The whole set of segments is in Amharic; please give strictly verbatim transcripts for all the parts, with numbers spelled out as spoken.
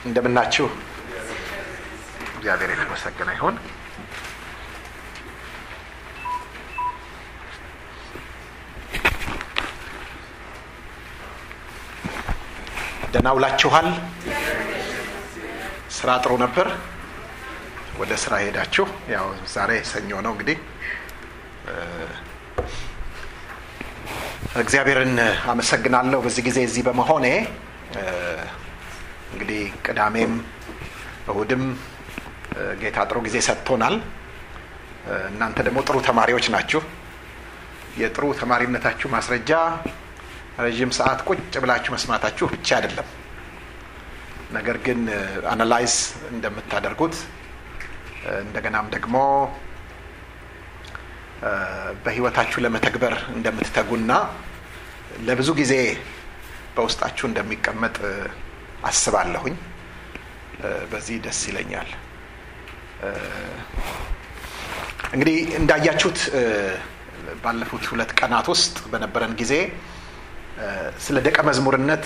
እንደምናችሁ እግዚአብሔር የተመሰገነ ይሁን። ደህና ውላችኋል? ስራ ጥሩ ነበር? ወደ ስራ ሄዳችሁ? ያው ዛሬ ሰኞ ነው እንግዲህ እግዚአብሔርን አመሰግናለሁ በዚህ ጊዜ እዚህ በመሆኔ። እንግዲህ ቅዳሜም እሁድም ጌታ ጥሩ ጊዜ ሰጥቶናል። እናንተ ደግሞ ጥሩ ተማሪዎች ናችሁ። የጥሩ ተማሪነታችሁ ማስረጃ ረጅም ሰዓት ቁጭ ብላችሁ መስማታችሁ ብቻ አይደለም፣ ነገር ግን አናላይዝ እንደምታደርጉት እንደገናም ደግሞ በህይወታችሁ ለመተግበር እንደምትተጉና ለብዙ ጊዜ በውስጣችሁ እንደሚቀመጥ አስባለሁኝ። በዚህ ደስ ይለኛል። እንግዲህ እንዳያችሁት ባለፉት ሁለት ቀናት ውስጥ በነበረን ጊዜ ስለ ደቀ መዝሙርነት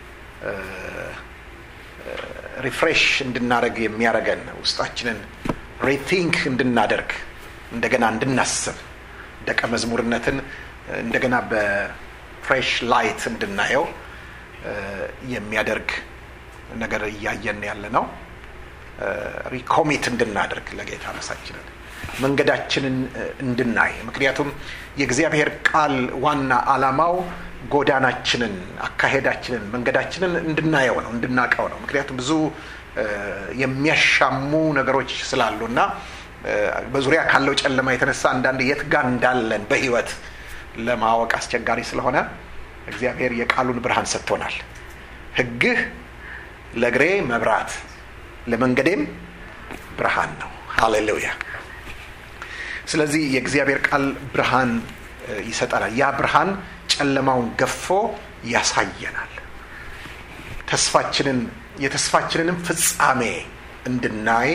ሪፍሬሽ እንድናደርግ የሚያደርገን ውስጣችንን ሪቲንክ እንድናደርግ እንደገና እንድናስብ ደቀ መዝሙርነትን እንደገና በፍሬሽ ላይት እንድናየው የሚያደርግ ነገር እያየን ያለ ነው። ሪኮሚት እንድናደርግ ለጌታ ራሳችንን መንገዳችንን እንድናይ፣ ምክንያቱም የእግዚአብሔር ቃል ዋና ዓላማው ጎዳናችንን፣ አካሄዳችንን፣ መንገዳችንን እንድናየው ነው፣ እንድናቀው ነው። ምክንያቱም ብዙ የሚያሻሙ ነገሮች ስላሉና በዙሪያ ካለው ጨለማ የተነሳ አንዳንድ የት ጋር እንዳለን በህይወት ለማወቅ አስቸጋሪ ስለሆነ እግዚአብሔር የቃሉን ብርሃን ሰጥቶናል። ሕግህ ለእግሬ መብራት ለመንገዴም ብርሃን ነው። ሃሌሉያ። ስለዚህ የእግዚአብሔር ቃል ብርሃን ይሰጠናል። ያ ብርሃን ጨለማውን ገፎ ያሳየናል። ተስፋችንን የተስፋችንንም ፍጻሜ እንድናይ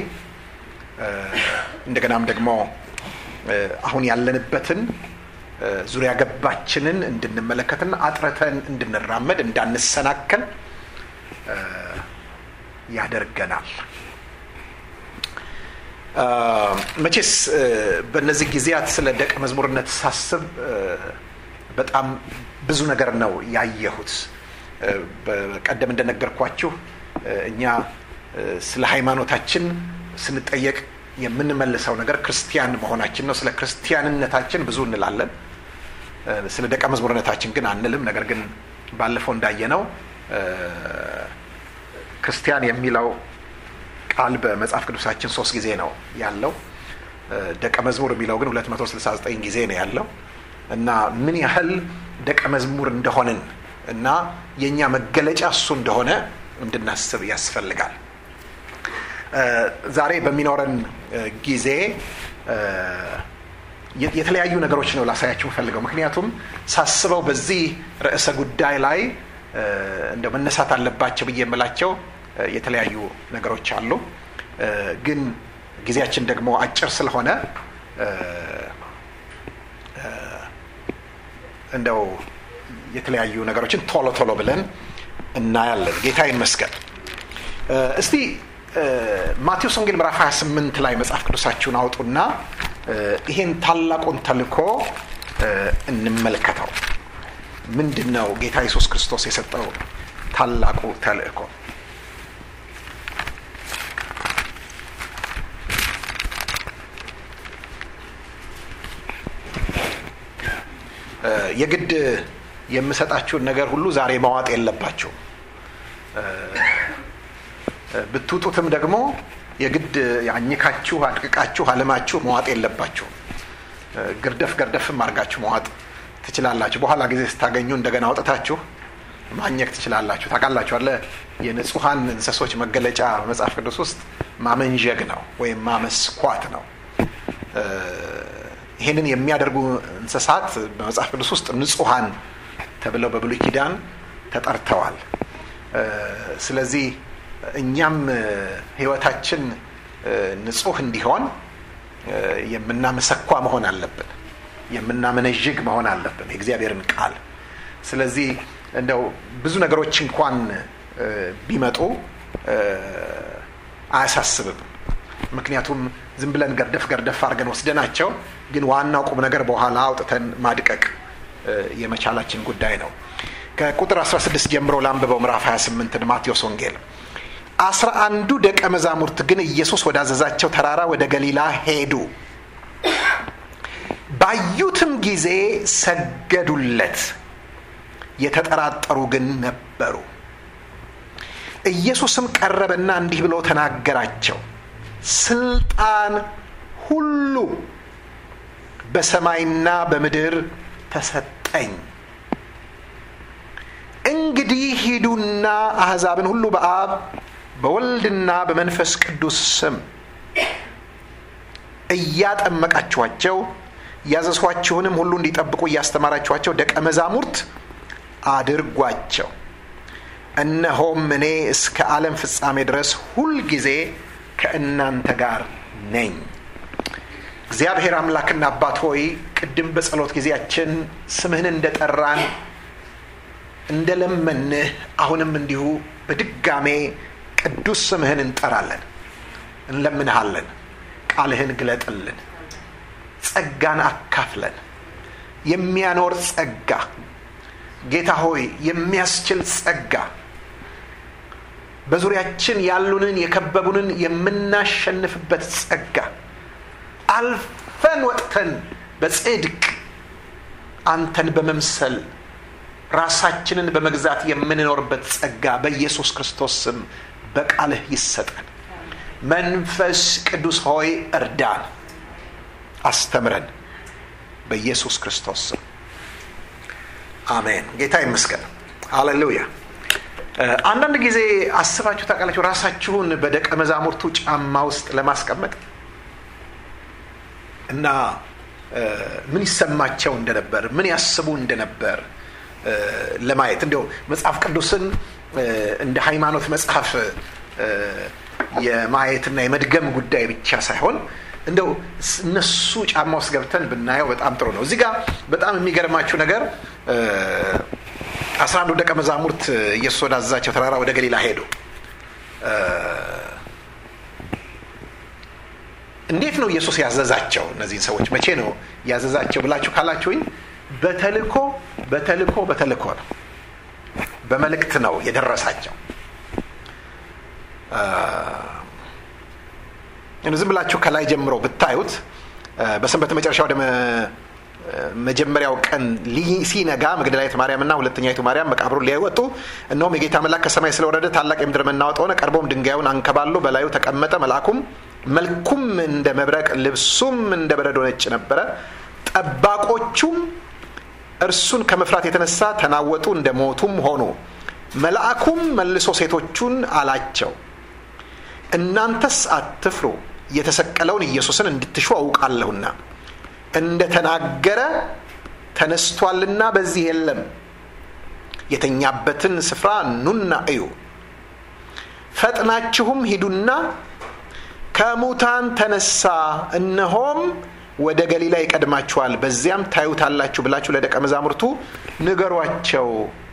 እንደገናም ደግሞ አሁን ያለንበትን ዙሪያ ገባችንን እንድንመለከትና አጥረተን እንድንራመድ እንዳንሰናከል ያደርገናል። መቼስ በእነዚህ ጊዜያት ስለ ደቀ መዝሙርነት ሳስብ በጣም ብዙ ነገር ነው ያየሁት። በቀደም እንደነገርኳችሁ እኛ ስለ ሃይማኖታችን ስንጠየቅ የምንመልሰው ነገር ክርስቲያን መሆናችን ነው። ስለ ክርስቲያንነታችን ብዙ እንላለን፣ ስለ ደቀ መዝሙርነታችን ግን አንልም። ነገር ግን ባለፈው እንዳየነው ክርስቲያን የሚለው ቃል በመጽሐፍ ቅዱሳችን ሶስት ጊዜ ነው ያለው። ደቀ መዝሙር የሚለው ግን ሁለት መቶ ስልሳ ዘጠኝ ጊዜ ነው ያለው እና ምን ያህል ደቀ መዝሙር እንደሆንን እና የኛ መገለጫ እሱ እንደሆነ እንድናስብ ያስፈልጋል። ዛሬ በሚኖረን ጊዜ የተለያዩ ነገሮች ነው ላሳያችሁ ፈልገው። ምክንያቱም ሳስበው በዚህ ርዕሰ ጉዳይ ላይ እንደው መነሳት አለባቸው ብዬ የምላቸው የተለያዩ ነገሮች አሉ። ግን ጊዜያችን ደግሞ አጭር ስለሆነ እንደው የተለያዩ ነገሮችን ቶሎ ቶሎ ብለን እናያለን። ጌታ ይመስገን። እስቲ ማቴዎስ ወንጌል ምዕራፍ ሃያ ስምንት ላይ መጽሐፍ ቅዱሳችሁን አውጡና ይሄን ታላቁን ተልእኮ እንመልከተው። ምንድነው ጌታ ኢየሱስ ክርስቶስ የሰጠው ታላቁ ተልእኮ? የግድ የምሰጣችሁን ነገር ሁሉ ዛሬ ማዋጥ የለባችሁ። ብትውጡትም ደግሞ የግድ ያኝካችሁ አድቅቃችሁ አለማችሁ መዋጥ የለባችሁ። ግርደፍ ግርደፍም አድርጋችሁ መዋጥ ትችላላችሁ። በኋላ ጊዜ ስታገኙ እንደገና አውጥታችሁ ማኘክ ትችላላችሁ። ታውቃላችሁ አለ የንጹሃን እንስሶች መገለጫ መጽሐፍ ቅዱስ ውስጥ ማመንዠግ ነው ወይም ማመስኳት ነው። ይሄንን የሚያደርጉ እንስሳት በመጽሐፍ ቅዱስ ውስጥ ንጹሃን ተብለው በብሉይ ኪዳን ተጠርተዋል። ስለዚህ እኛም ህይወታችን ንጹህ እንዲሆን የምናመሰኳ መሆን አለብን፣ የምናመነዥግ መሆን አለብን የእግዚአብሔርን ቃል። ስለዚህ እንደው ብዙ ነገሮች እንኳን ቢመጡ አያሳስብም። ምክንያቱም ዝም ብለን ገርደፍ ገርደፍ አድርገን ወስደናቸው ግን ዋናው ቁም ነገር በኋላ አውጥተን ማድቀቅ የመቻላችን ጉዳይ ነው። ከቁጥር አስራ ስድስት ጀምሮ ላንብበው ምዕራፍ ሀያ ስምንት ማቴዎስ ወንጌል። አስራ አንዱ ደቀ መዛሙርት ግን ኢየሱስ ወዳዘዛቸው ተራራ ወደ ገሊላ ሄዱ። ባዩትም ጊዜ ሰገዱለት፣ የተጠራጠሩ ግን ነበሩ። ኢየሱስም ቀረበና እንዲህ ብሎ ተናገራቸው፣ ስልጣን ሁሉ በሰማይና በምድር ተሰጠኝ። እንግዲህ ሂዱና አሕዛብን ሁሉ በአብ በወልድና በመንፈስ ቅዱስ ስም እያጠመቃችኋቸው ያዘዝኋችሁንም ሁሉ እንዲጠብቁ እያስተማራችኋቸው ደቀ መዛሙርት አድርጓቸው። እነሆም እኔ እስከ ዓለም ፍጻሜ ድረስ ሁል ጊዜ ከእናንተ ጋር ነኝ። እግዚአብሔር አምላክና አባት ሆይ ቅድም በጸሎት ጊዜያችን ስምህን እንደጠራን እንደለመንህ አሁንም እንዲሁ በድጋሜ ቅዱስ ስምህን እንጠራለን፣ እንለምንሃለን። ቃልህን ግለጥልን፣ ጸጋን አካፍለን። የሚያኖር ጸጋ ጌታ ሆይ፣ የሚያስችል ጸጋ፣ በዙሪያችን ያሉንን የከበቡንን የምናሸንፍበት ጸጋ፣ አልፈን ወጥተን በጽድቅ አንተን በመምሰል ራሳችንን በመግዛት የምንኖርበት ጸጋ በኢየሱስ ክርስቶስ ስም በቃልህ ይሰጠን። መንፈስ ቅዱስ ሆይ እርዳን፣ አስተምረን፣ በኢየሱስ ክርስቶስ ስም አሜን። ጌታ ይመስገን። ሃሌሉያ። አንዳንድ ጊዜ አስባችሁ ታውቃላችሁ ራሳችሁን በደቀ መዛሙርቱ ጫማ ውስጥ ለማስቀመጥ እና ምን ይሰማቸው እንደነበር ምን ያስቡ እንደነበር ለማየት እንደው መጽሐፍ ቅዱስን እንደ ሃይማኖት መጽሐፍ የማየትና የመድገም ጉዳይ ብቻ ሳይሆን እንደው እነሱ ጫማ ውስጥ ገብተን ብናየው በጣም ጥሩ ነው። እዚህ ጋር በጣም የሚገርማችሁ ነገር አስራ አንዱ ደቀ መዛሙርት ኢየሱስ ወዳዘዛቸው ተራራ ወደ ገሊላ ሄዱ። እንዴት ነው ኢየሱስ ያዘዛቸው እነዚህን ሰዎች? መቼ ነው ያዘዛቸው ብላችሁ ካላችሁኝ በተልኮ በተልኮ በተልኮ ነው፣ በመልእክት ነው የደረሳቸው። ዝም ብላችሁ ከላይ ጀምሮ ብታዩት በሰንበት መጨረሻ ወደ መጀመሪያው ቀን ሲነጋ መግደላዊት ማርያምና ሁለተኛይቱ ማርያም መቃብሩን ሊያዩ ወጡ። እነሆም የጌታ መልአክ ከሰማይ ስለወረደ ታላቅ የምድር መናወጥ ሆነ። ቀርቦም ድንጋዩን አንከባሎ በላዩ ተቀመጠ። መልአኩም መልኩም እንደ መብረቅ ልብሱም እንደ በረዶ ነጭ ነበረ። ጠባቆቹም እርሱን ከመፍራት የተነሳ ተናወጡ፣ እንደ ሞቱም ሆኑ። መልአኩም መልሶ ሴቶቹን አላቸው፣ እናንተስ አትፍሩ፣ የተሰቀለውን ኢየሱስን እንድትሹ አውቃለሁና እንደ ተናገረ ተነስቷልና በዚህ የለም። የተኛበትን ስፍራ ኑና እዩ። ፈጥናችሁም ሂዱና ከሙታን ተነሳ፣ እነሆም ወደ ገሊላ ይቀድማችኋል፣ በዚያም ታዩታላችሁ ብላችሁ ለደቀ መዛሙርቱ ንገሯቸው።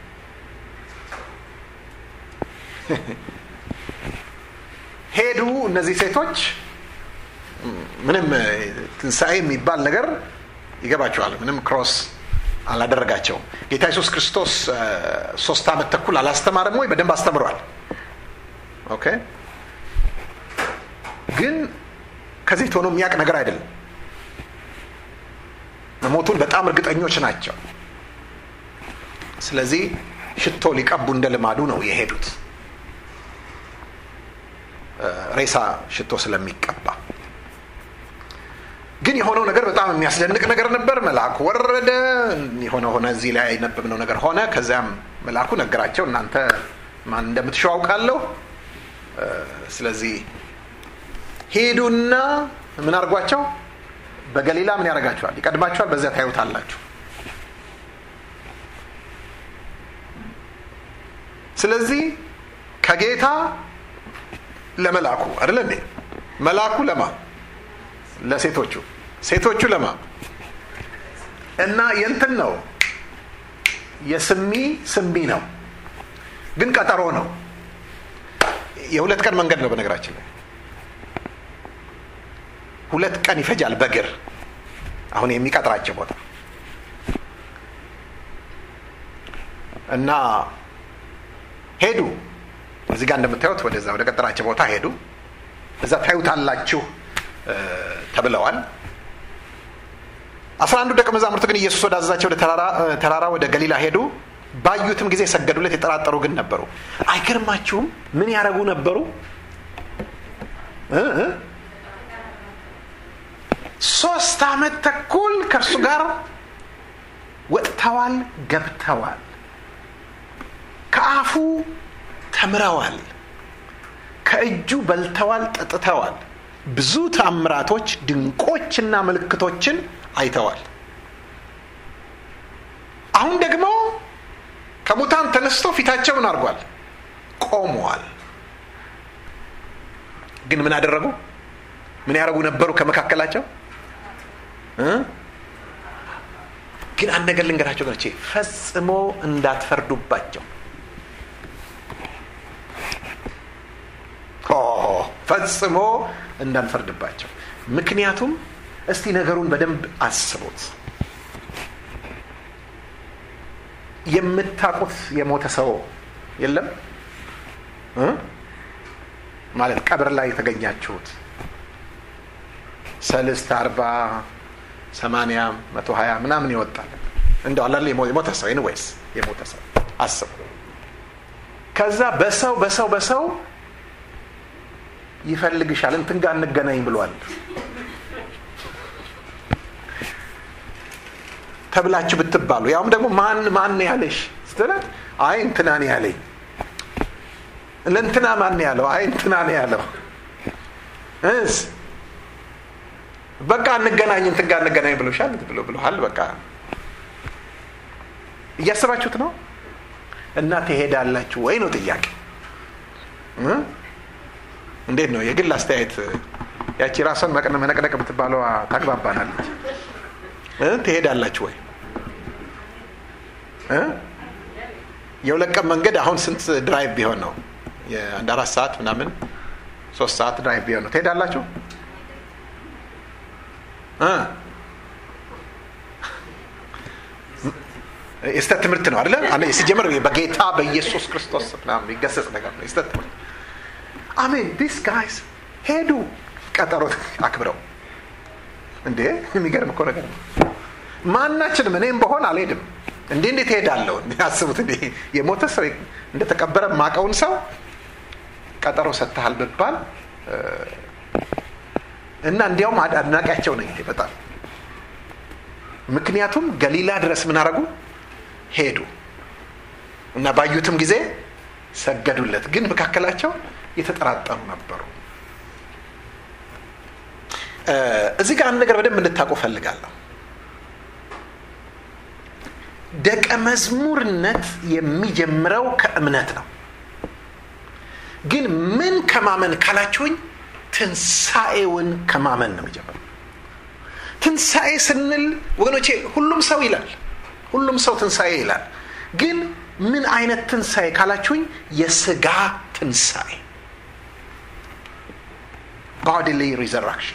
ሄዱ። እነዚህ ሴቶች ምንም ትንሣኤ የሚባል ነገር ይገባቸዋል። ምንም ክሮስ አላደረጋቸውም። ጌታ ኢየሱስ ክርስቶስ ሶስት ዓመት ተኩል አላስተማረም ወይ? በደንብ አስተምሯል። ኦኬ። ግን ከዚህ ሆኖ የሚያውቅ ነገር አይደለም። መሞቱን በጣም እርግጠኞች ናቸው። ስለዚህ ሽቶ ሊቀቡ እንደ ልማዱ ነው የሄዱት፣ ሬሳ ሽቶ ስለሚቀባ። ግን የሆነው ነገር በጣም የሚያስደንቅ ነገር ነበር። መልአኩ ወረደ፣ የሆነ ሆነ። እዚህ ላይ የነበብነው ነገር ሆነ። ከዚያም መልአኩ ነገራቸው፣ እናንተ ማን እንደምትሹ አውቃለሁ፣ ስለዚህ ሄዱና ምን አድርጓቸው? በገሊላ ምን ያደርጋችኋል? ይቀድማችኋል፣ በዚያ ታዩታላችሁ። ስለዚህ ከጌታ ለመልአኩ አይደል እንዴ? መልአኩ ለማ? ለሴቶቹ፣ ሴቶቹ ለማ? እና የእንትን ነው የስሚ ስሚ ነው፣ ግን ቀጠሮ ነው። የሁለት ቀን መንገድ ነው በነገራችን ላይ ሁለት ቀን ይፈጃል በእግር አሁን የሚቀጥራቸው ቦታ እና ሄዱ እዚህ ጋር እንደምታዩት ወደዛ ወደ ቀጠራቸው ቦታ ሄዱ እዛ ታዩታላችሁ ተብለዋል አስራ አንዱ ደቀ መዛሙርት ግን ኢየሱስ ወደ አዘዛቸው ወደ ተራራ ተራራ ወደ ገሊላ ሄዱ ባዩትም ጊዜ ሰገዱለት የተጠራጠሩ ግን ነበሩ አይገርማችሁም ምን ያረጉ ነበሩ እ እ ሶስት አመት ተኩል ከእርሱ ጋር ወጥተዋል ገብተዋል ከአፉ ተምረዋል ከእጁ በልተዋል ጠጥተዋል ብዙ ተአምራቶች ድንቆችና ምልክቶችን አይተዋል አሁን ደግሞ ከሙታን ተነስቶ ፊታቸውን አርጓል ቆመዋል ግን ምን አደረጉ ምን ያረጉ ነበሩ ከመካከላቸው እ ግን አንድ ነገር ልንገራችሁ ገርቼ ፈጽሞ እንዳትፈርዱባቸው ኦ ፈጽሞ እንዳንፈርድባቸው ምክንያቱም እስቲ ነገሩን በደንብ አስቡት የምታቁት የሞተ ሰው የለም እ ማለት ቀብር ላይ ተገኛችሁት ሰልስት አርባ ሰማንያ መቶ ሀያ ምናምን ይወጣል እንደው አላለ የሞተ ሰው anyways የሞተ ሰው አስቡ ከዛ በሰው በሰው በሰው ይፈልግሻል እንትን ጋር እንገናኝ ብሏል ተብላችሁ ብትባሉ ያውም ደግሞ ማን ማን ያለሽ ስትላት አይ እንትና ነው ያለኝ ለእንትና ማን ያለው አይ እንትና ነው ያለው እስ በቃ እንገናኝ እንትን ጋር እንገናኝ ብሎሻል ብሎ ብሎሃል በቃ እያሰባችሁት ነው እና ትሄዳላችሁ ወይ ነው ጥያቄ እ እንዴት ነው የግል አስተያየት ያቺ ራስን መቀነ መነቀነቅ ብትባለው ታግባባናለች እ ትሄዳላችሁ ወይ እ የሁለት ቀን መንገድ አሁን ስንት ድራይቭ ቢሆን ነው የአንድ አራት ሰዓት ምናምን ሶስት ሰዓት ድራይቭ ቢሆን ነው ትሄዳላችሁ እ እስተ ትምህርት ነው አይደል አለ ሲጀመር በጌታ በኢየሱስ ክርስቶስ ምናምን ይገሰጽ ነገር ነው እስተ ትምህርት አሜን these guys ሄዱ ቀጠሮ አክብረው እንዴ የሚገርም እኮ ነገር ነው ማናችንም እኔም በሆን አልሄድም እንዴ እንዴት ሄዳለሁ ያስቡት እንዴ የሞተ ሰው እንደተቀበረ ማቀውን ሰው ቀጠሮ ሰጥተሃል በባል እና እንዲያውም አድናቂያቸው ነኝ በጣም ምክንያቱም ገሊላ ድረስ ምን አረጉ ሄዱ እና ባዩትም ጊዜ ሰገዱለት ግን መካከላቸው የተጠራጠሩ ነበሩ እዚህ ጋር አንድ ነገር በደንብ እንድታውቁ ፈልጋለሁ ደቀ መዝሙርነት የሚጀምረው ከእምነት ነው ግን ምን ከማመን ካላችሁኝ ትንሳኤውን ከማመን ነው የሚጀምረው ትንሳኤ ስንል ወገኖቼ ሁሉም ሰው ይላል ሁሉም ሰው ትንሳኤ ይላል ግን ምን አይነት ትንሳኤ ካላችሁኝ የስጋ ትንሳኤ bodily resurrection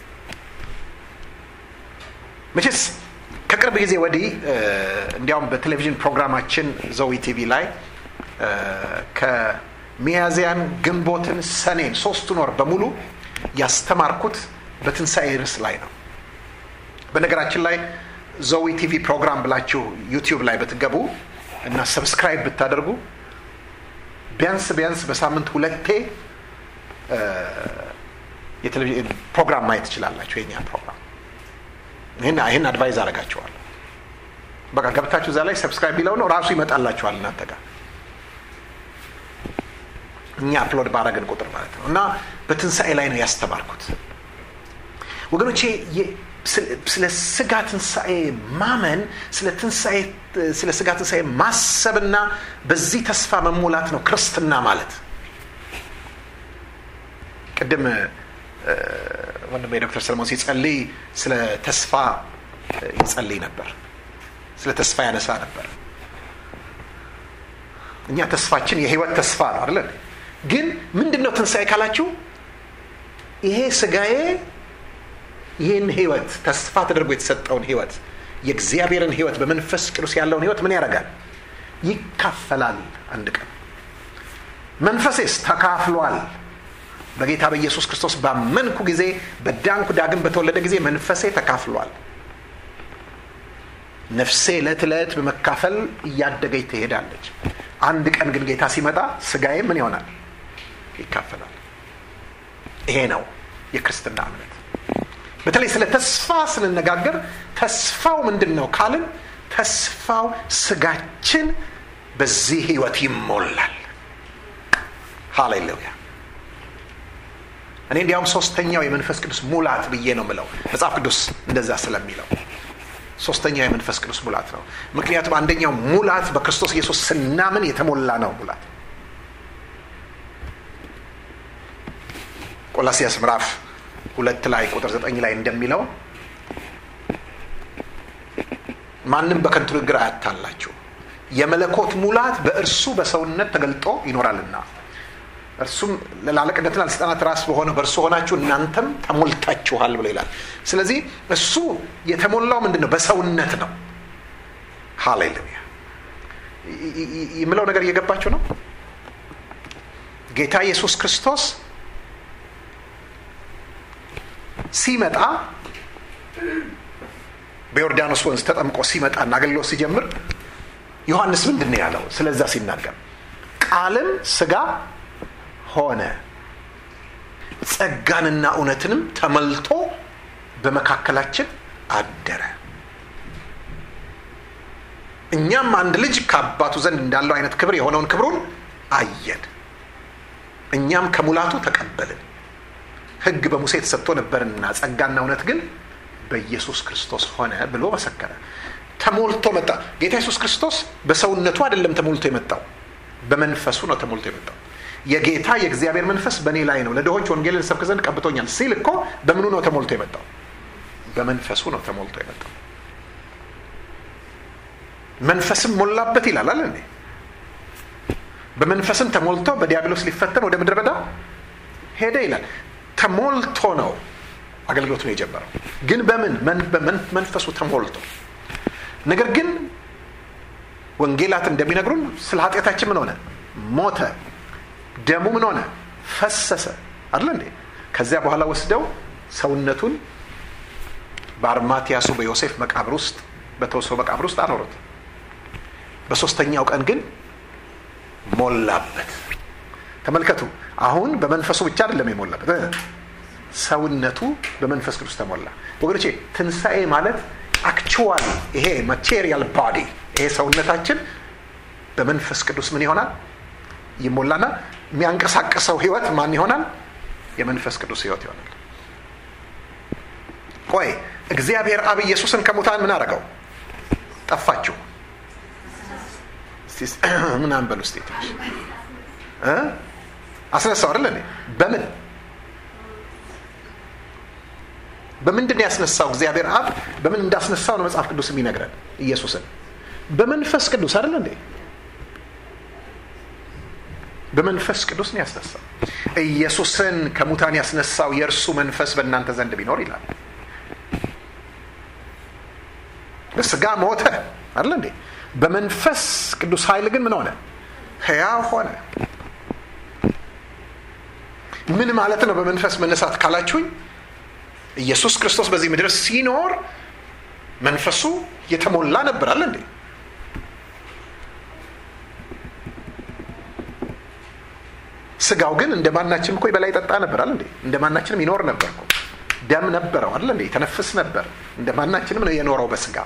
መቼስ ከቅርብ ጊዜ ወዲህ እንዲያውም በቴሌቪዥን ፕሮግራማችን ዞዊ ቲቪ ላይ ከሚያዝያን ግንቦትን ሰኔን ሶስቱን ወር በሙሉ ያስተማርኩት በትንሳኤ ርዕስ ላይ ነው በነገራችን ላይ ዞዊ ቲቪ ፕሮግራም ብላችሁ ዩቲዩብ ላይ ብትገቡ እና ሰብስክራይብ ብታደርጉ ቢያንስ ቢያንስ በሳምንት ሁለቴ የቴሌቪዥን ፕሮግራም ማየት ትችላላችሁ የኛ ፕሮግራም ይሄን አይሄን አድቫይስ አደርጋችኋለሁ በቃ ገብታችሁ እዛ ላይ ሰብስክራይብ ቢለው ነው ራሱ ይመጣላችኋል እናንተ ጋር እኛ አፕሎድ ባረግን ቁጥር ማለት ነው እና በትንሳኤ ላይ ነው ያስተማርኩት ወገኖቼ ስለ ስጋ ትንሳኤ ማመን ስለ ትንሳኤ ስለ ስጋ ትንሳኤ ማሰብና በዚህ ተስፋ መሞላት ነው ክርስትና ማለት ቀደም ወንድሜ ዶክተር ሰለሞን ሲጸልይ ስለ ተስፋ ይጸልይ ነበር ስለ ተስፋ ያነሳ ነበር እኛ ተስፋችን የህይወት ተስፋ ነው አይደል ግን ምንድነው ትንሣኤ ካላችሁ ይሄ ስጋዬ ይሄን ህይወት ተስፋ ተደርጎ የተሰጠውን ህይወት የእግዚአብሔርን ህይወት በመንፈስ ቅዱስ ያለውን ህይወት ምን ያደርጋል? ይካፈላል። አንድ ቀን መንፈሴስ ተካፍሏል። በጌታ በኢየሱስ ክርስቶስ ባመንኩ ጊዜ በዳንኩ ዳግም በተወለደ ጊዜ መንፈሴ ተካፍሏል። ነፍሴ ዕለት ዕለት በመካፈል እያደገች ትሄዳለች። አንድ ቀን ግን ጌታ ሲመጣ ስጋዬ ምን ይሆናል? ይካፈላል። ይሄ ነው የክርስትና እምነት። በተለይ ስለ ተስፋ ስንነጋገር ተስፋው ምንድነው ካልን ተስፋው ስጋችን በዚህ ህይወት ይሞላል። ሃሌሉያ። እኔ እንዲያውም ሶስተኛው የመንፈስ ቅዱስ ሙላት ብዬ ነው የምለው መጽሐፍ ቅዱስ እንደዛ ስለሚለው ሶስተኛው የመንፈስ ቅዱስ ሙላት ነው። ምክንያቱም አንደኛው ሙላት በክርስቶስ ኢየሱስ ስናምን የተሞላ ነው ሙላት። ቆላስይስ ምዕራፍ ሁለት ላይ ቁጥር ዘጠኝ ላይ እንደሚለው ማንም በከንቱ ንግግር አያታላችሁ፣ የመለኮት ሙላት በእርሱ በሰውነት ተገልጦ ይኖራልና እርሱም ለአለቅነትና ለስልጣናት ራስ በሆነ በእርሱ ሆናችሁ እናንተም ተሞልታችኋል ብሎ ይላል። ስለዚህ እሱ የተሞላው ምንድነው? በሰውነት ነው። ሃሌሉያ። የምለው ነገር እየገባችሁ ነው? ጌታ ኢየሱስ ክርስቶስ ሲመጣ በዮርዳኖስ ወንዝ ተጠምቆ ሲመጣና አገልግሎት ሲጀምር ዮሐንስ ምንድነው ያለው? ስለዛ ሲናገር ቃልም ስጋ ሆነ ጸጋንና እውነትንም ተመልቶ በመካከላችን አደረ። እኛም አንድ ልጅ ከአባቱ ዘንድ እንዳለው አይነት ክብር የሆነውን ክብሩን አየን፣ እኛም ከሙላቱ ተቀበልን። ሕግ በሙሴ ተሰጥቶ ነበርና ጸጋና እውነት ግን በኢየሱስ ክርስቶስ ሆነ ብሎ መሰከረ። ተሞልቶ መጣ። ጌታ ኢየሱስ ክርስቶስ በሰውነቱ አይደለም ተሞልቶ የመጣው፣ በመንፈሱ ነው ተሞልቶ የመጣው። የጌታ የእግዚአብሔር መንፈስ በእኔ ላይ ነው፣ ለድሆች ወንጌልን ሰብክ ዘንድ ቀብቶኛል ሲል እኮ በምኑ ነው ተሞልቶ የመጣው? በመንፈሱ ነው ተሞልቶ የመጣው። መንፈስም ሞላበት ይላል አይደል እንዴ? በመንፈስም ተሞልቶ በዲያብሎስ ሊፈተን ወደ ምድረ በዳ ሄደ ይላል። ተሞልቶ ነው አገልግሎቱን የጀመረው። ግን በምን መንፈሱ ተሞልቶ። ነገር ግን ወንጌላት እንደሚነግሩን ስለ ኃጢአታችን ምን ሆነ? ሞተ። ደሙ ምን ሆነ? ፈሰሰ አይደል እንዴ? ከዚያ በኋላ ወስደው ሰውነቱን በአርማትያሱ በዮሴፍ መቃብር ውስጥ በተወሰው መቃብር ውስጥ አኖሩት። በሶስተኛው ቀን ግን ሞላበት። ተመልከቱ፣ አሁን በመንፈሱ ብቻ አይደለም የሞላበት፣ ሰውነቱ በመንፈስ ቅዱስ ተሞላ። ወገኖቼ ትንሣኤ ማለት አክቹዋሊ ይሄ ማቴሪያል ባዲ ይሄ ሰውነታችን በመንፈስ ቅዱስ ምን ይሆናል? ይሞላና የሚያንቀሳቅሰው ህይወት ማን ይሆናል? የመንፈስ ቅዱስ ህይወት ይሆናል። ቆይ እግዚአብሔር አብ ኢየሱስን ከሙታን ምን አደረገው? ጠፋችሁ እስቲ ምን አንበሉ እስቲ እ አስነሳው አይደል እንዴ? በምን በምንድን ያስነሳው? እግዚአብሔር አብ በምን እንዳስነሳው ነው መጽሐፍ ቅዱስ የሚነግረን። ኢየሱስን በመንፈስ ቅዱስ አይደል እንዴ? በመንፈስ ቅዱስ ነው ያስነሳው። ኢየሱስን ከሙታን ያስነሳው የእርሱ መንፈስ በእናንተ ዘንድ ቢኖር ይላል። በስጋ ሞተ አይደል እንዴ? በመንፈስ ቅዱስ ኃይል ግን ምን ሆነ? ሕያው ሆነ። ምን ማለት ነው በመንፈስ መነሳት ካላችሁኝ፣ ኢየሱስ ክርስቶስ በዚህ ምድር ሲኖር መንፈሱ የተሞላ ነበር አይደል እንዴ? ስጋው ግን እንደማናችንም እኮ ይበላ ይጠጣ ነበር አይደል እንዴ? እንደማናችንም ይኖር ነበር እኮ። ደም ነበረው አይደል እንዴ? ተነፍስ ነበር። እንደማናችንም ነው የኖረው በስጋ።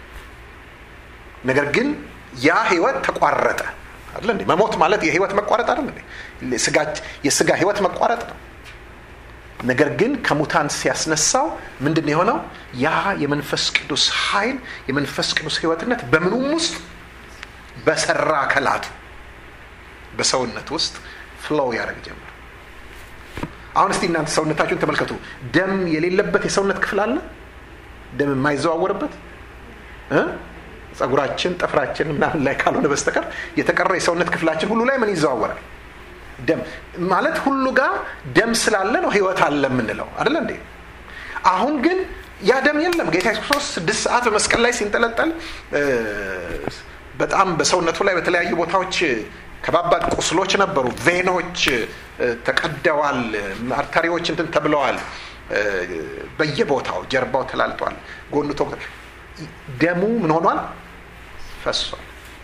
ነገር ግን ያ ህይወት ተቋረጠ አይደል እንዴ? መሞት ማለት የህይወት መቋረጥ አይደል እንዴ? ስጋ የስጋ ህይወት መቋረጥ ነው። ነገር ግን ከሙታን ሲያስነሳው ምንድነው የሆነው? ያ የመንፈስ ቅዱስ ኃይል የመንፈስ ቅዱስ ህይወትነት በምኑም ውስጥ በሰራ አካላቱ በሰውነት ውስጥ ፍሎው ያደርግ ጀመር። አሁን እስቲ እናንተ ሰውነታችሁን ተመልከቱ። ደም የሌለበት የሰውነት ክፍል አለ? ደም የማይዘዋወርበት እ ጸጉራችን ጥፍራችን ምናምን ላይ ካልሆነ በስተቀር የተቀረ የሰውነት ክፍላችን ሁሉ ላይ ምን ይዘዋወራል? ደም ማለት ሁሉ ጋር ደም ስላለ ነው ህይወት አለ የምንለው አይደል እንዴ? አሁን ግን ያ ደም የለም። ጌታ ኢየሱስ ክርስቶስ ስድስት ሰዓት በመስቀል ላይ ሲንጠለጠል በጣም በሰውነቱ ላይ በተለያዩ ቦታዎች ከባባድ ቁስሎች ነበሩ። ቬኖች ተቀደዋል፣ አርተሪዎች እንትን ተብለዋል። በየቦታው ጀርባው ተላልጧል፣ ጎኑ ተወቅቷል። ደሙ ምን ሆኗል? ፈሷል።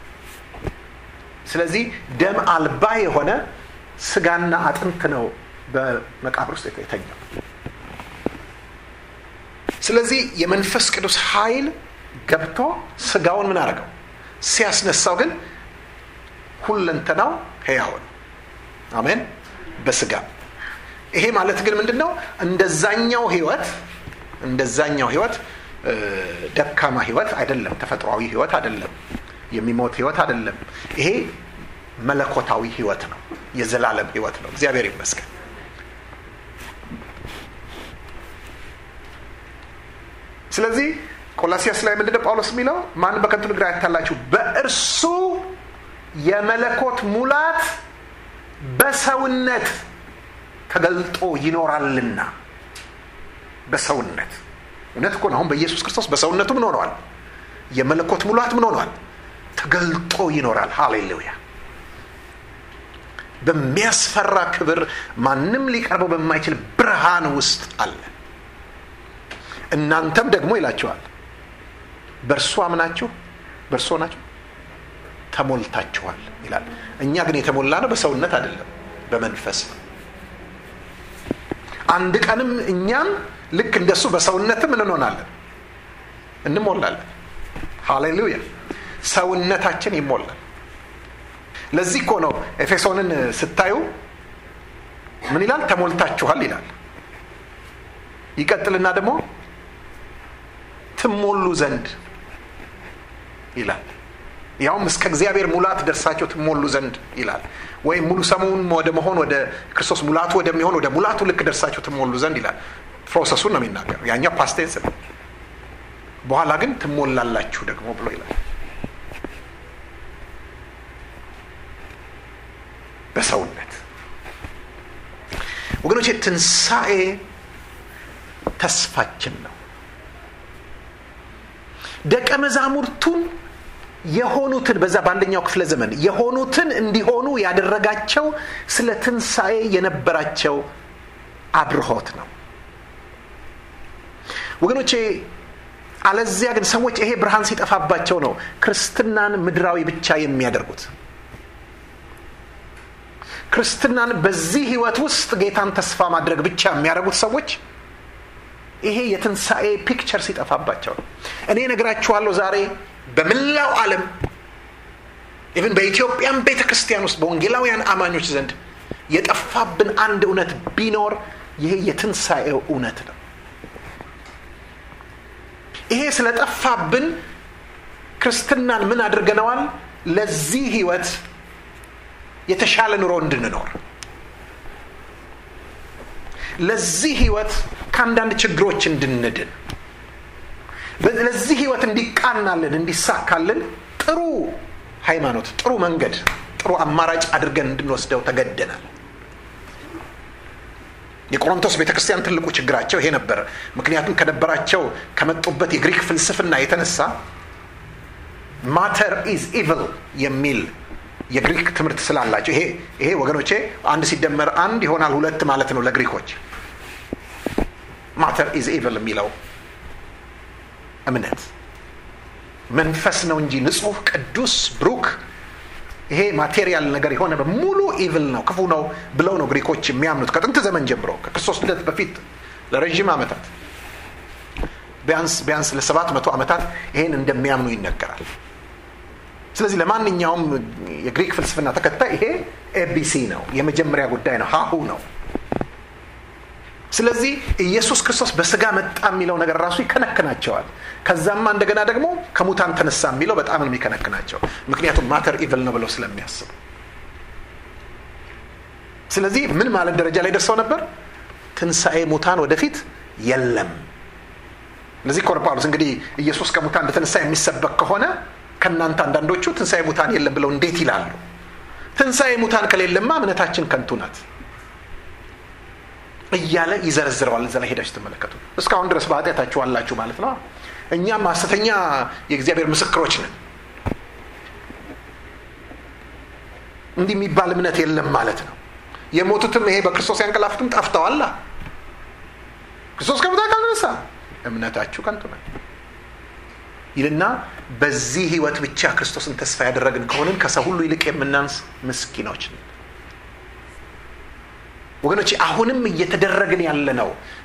ስለዚህ ደም አልባ የሆነ ስጋና አጥንት ነው በመቃብር ውስጥ የተኛው። ስለዚህ የመንፈስ ቅዱስ ኃይል ገብቶ ስጋውን ምን አደረገው? ሲያስነሳው ግን ሁለንተናው ሕያው ነው። አሜን። በስጋ ይሄ ማለት ግን ምንድነው? እንደዛኛው ህይወት እንደዛኛው ህይወት ደካማ ህይወት አይደለም፣ ተፈጥሯዊ ህይወት አይደለም፣ የሚሞት ህይወት አይደለም። ይሄ መለኮታዊ ህይወት ነው፣ የዘላለም ህይወት ነው። እግዚአብሔር ይመስገን። ስለዚህ ቆላሲያስ ላይ ምንድነው ጳውሎስ የሚለው? ማን በከንቱ ንግር ያታላችሁ፣ በእርሱ የመለኮት ሙላት በሰውነት ተገልጦ ይኖራልና። በሰውነት እውነት እኮ ነው። አሁን በኢየሱስ ክርስቶስ በሰውነቱ ምን ሆኗል? የመለኮት ሙላት ምን ሆኗል? ተገልጦ ይኖራል። ሃሌሉያ። በሚያስፈራ ክብር ማንም ሊቀርበው በማይችል ብርሃን ውስጥ አለ። እናንተም ደግሞ ይላችኋል በእርሱ አምናችሁ በእርሱ ናችሁ ተሞልታችኋል ይላል። እኛ ግን የተሞላነው በሰውነት አይደለም፣ በመንፈስ ነው። አንድ ቀንም እኛም ልክ እንደሱ በሰውነትም ምን እንሆናለን? እንሞላለን። ሃሌሉያ። ሰውነታችን ይሞላል። ለዚህ እኮ ነው ኤፌሶንን ስታዩ ምን ይላል? ተሞልታችኋል ይላል። ይቀጥልና ደግሞ ትሞሉ ዘንድ ይላል። ያውም እስከ እግዚአብሔር ሙላት ደርሳችሁ ትሞሉ ዘንድ ይላል። ወይም ሙሉ ሰሙን ወደ መሆን ወደ ክርስቶስ ሙላቱ ወደሚሆን ወደ ሙላቱ ልክ ደርሳችሁ ትሞሉ ዘንድ ይላል። ፕሮሰሱን ነው የሚናገረው። ያኛው ፓስት ቴንስ ነው። በኋላ ግን ትሞላላችሁ ደግሞ ብሎ ይላል። በሰውነት ወገኖቼ ትንሣኤ ተስፋችን ነው። ደቀ መዛሙርቱን የሆኑትን በዛ በአንደኛው ክፍለ ዘመን የሆኑትን እንዲሆኑ ያደረጋቸው ስለ ትንሣኤ የነበራቸው አብርሆት ነው ወገኖቼ። አለዚያ ግን ሰዎች ይሄ ብርሃን ሲጠፋባቸው ነው ክርስትናን ምድራዊ ብቻ የሚያደርጉት። ክርስትናን በዚህ ህይወት ውስጥ ጌታን ተስፋ ማድረግ ብቻ የሚያደርጉት ሰዎች ይሄ የትንሣኤ ፒክቸር ሲጠፋባቸው ነው። እኔ ነግራችኋለሁ ዛሬ በመላው ዓለም ኢቭን በኢትዮጵያም ቤተክርስቲያን ውስጥ በወንጌላውያን አማኞች ዘንድ የጠፋብን አንድ እውነት ቢኖር ይሄ የትንሣኤው እውነት ነው። ይሄ ስለጠፋብን ክርስትናን ምን አድርገነዋል? ለዚህ ህይወት የተሻለ ኑሮ እንድንኖር፣ ለዚህ ህይወት ከአንዳንድ ችግሮች እንድንድን፣ ለዚህ ህይወት እንዲቃናልን እንዲሳካልን ጥሩ ሃይማኖት፣ ጥሩ መንገድ፣ ጥሩ አማራጭ አድርገን እንድንወስደው ተገደናል። የቆሮንቶስ ቤተክርስቲያን ትልቁ ችግራቸው ይሄ ነበር። ምክንያቱም ከነበራቸው ከመጡበት የግሪክ ፍልስፍና የተነሳ ማተር ኢዝ ኢቪል የሚል የግሪክ ትምህርት ስላላቸው ይሄ ይሄ ወገኖቼ አንድ ሲደመር አንድ ይሆናል ሁለት ማለት ነው ለግሪኮች። ማተር ኢዝ ኢቪል የሚለው እምነት መንፈስ ነው እንጂ ንጹህ፣ ቅዱስ፣ ብሩክ ይሄ ማቴሪያል ነገር የሆነ በሙሉ ኢቪል ነው፣ ክፉ ነው ብለው ነው ግሪኮች የሚያምኑት ከጥንት ዘመን ጀምሮ ከክርስቶስ ልደት በፊት ለረጅም ዓመታት ቢያንስ ቢያንስ ለሰባት መቶ ዓመታት ይሄን እንደሚያምኑ ይነገራል። ስለዚህ ለማንኛውም የግሪክ ፍልስፍና ተከታይ ይሄ ኤቢሲ ነው፣ የመጀመሪያ ጉዳይ ነው፣ ሀሁ ነው። ስለዚህ ኢየሱስ ክርስቶስ በስጋ መጣ የሚለው ነገር ራሱ ይከነክናቸዋል። ከዛማ እንደገና ደግሞ ከሙታን ተነሳ የሚለው በጣም ነው የሚከነክናቸው። ምክንያቱም ማተር ኢቪል ነው ብለው ስለሚያስቡ። ስለዚህ ምን ማለት ደረጃ ላይ ደርሰው ነበር? ትንሣኤ ሙታን ወደፊት የለም። ለዚህ ኮር ጳውሎስ እንግዲህ ኢየሱስ ከሙታን እንደተነሳ የሚሰበክ ከሆነ ከናንተ አንዳንዶቹ ትንሣኤ ሙታን የለም ብለው እንዴት ይላሉ? ትንሣኤ ሙታን ከሌለማ እምነታችን ከንቱ ናት እያለ ይዘረዝረዋል። እዛ ላይ ሄዳችሁ ተመለከቱ። እስካሁን ድረስ በኃጢአታችሁ አላችሁ ማለት ነው። እኛም ሐሰተኛ የእግዚአብሔር ምስክሮች ነን። እንዲህ የሚባል እምነት የለም ማለት ነው። የሞቱትም ይሄ በክርስቶስ ያንቀላፉትም ጠፍተዋል። ክርስቶስ ከሙታን ካልተነሳ እምነታችሁ ከንቱ ናት ይልና በዚህ ህይወት ብቻ ክርስቶስን ተስፋ ያደረግን ከሆነን ከሰው ሁሉ ይልቅ የምናንስ ምስኪኖች ነን። ወገኖች አሁንም እየተደረግን ያለ ነው።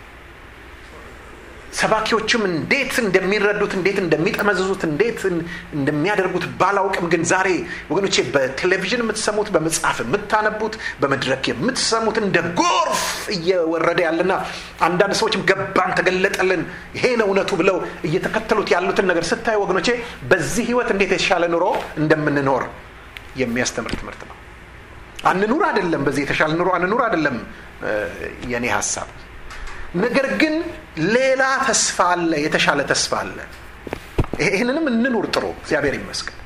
ሰባኪዎችም እንዴት እንደሚረዱት እንዴት እንደሚጠመዝዙት እንዴት እንደሚያደርጉት ባላውቅም ግን ዛሬ ወገኖቼ በቴሌቪዥን የምትሰሙት በመጽሐፍ የምታነቡት በመድረክ የምትሰሙት እንደ ጎርፍ እየወረደ ያለና አንዳንድ ሰዎችም ገባን ተገለጠልን ይሄ ነው እውነቱ ብለው እየተከተሉት ያሉትን ነገር ስታይ ወገኖቼ በዚህ ህይወት እንዴት የተሻለ ኑሮ እንደምንኖር የሚያስተምር ትምህርት ነው። አንኑር አይደለም በዚህ የተሻለ ኑሮ አንኑር አይደለም የኔ ሐሳብ። ነገር ግን ሌላ ተስፋ አለ፣ የተሻለ ተስፋ አለ። ይሄንንም እንኑር ጥሩ እግዚአብሔር ይመስገን።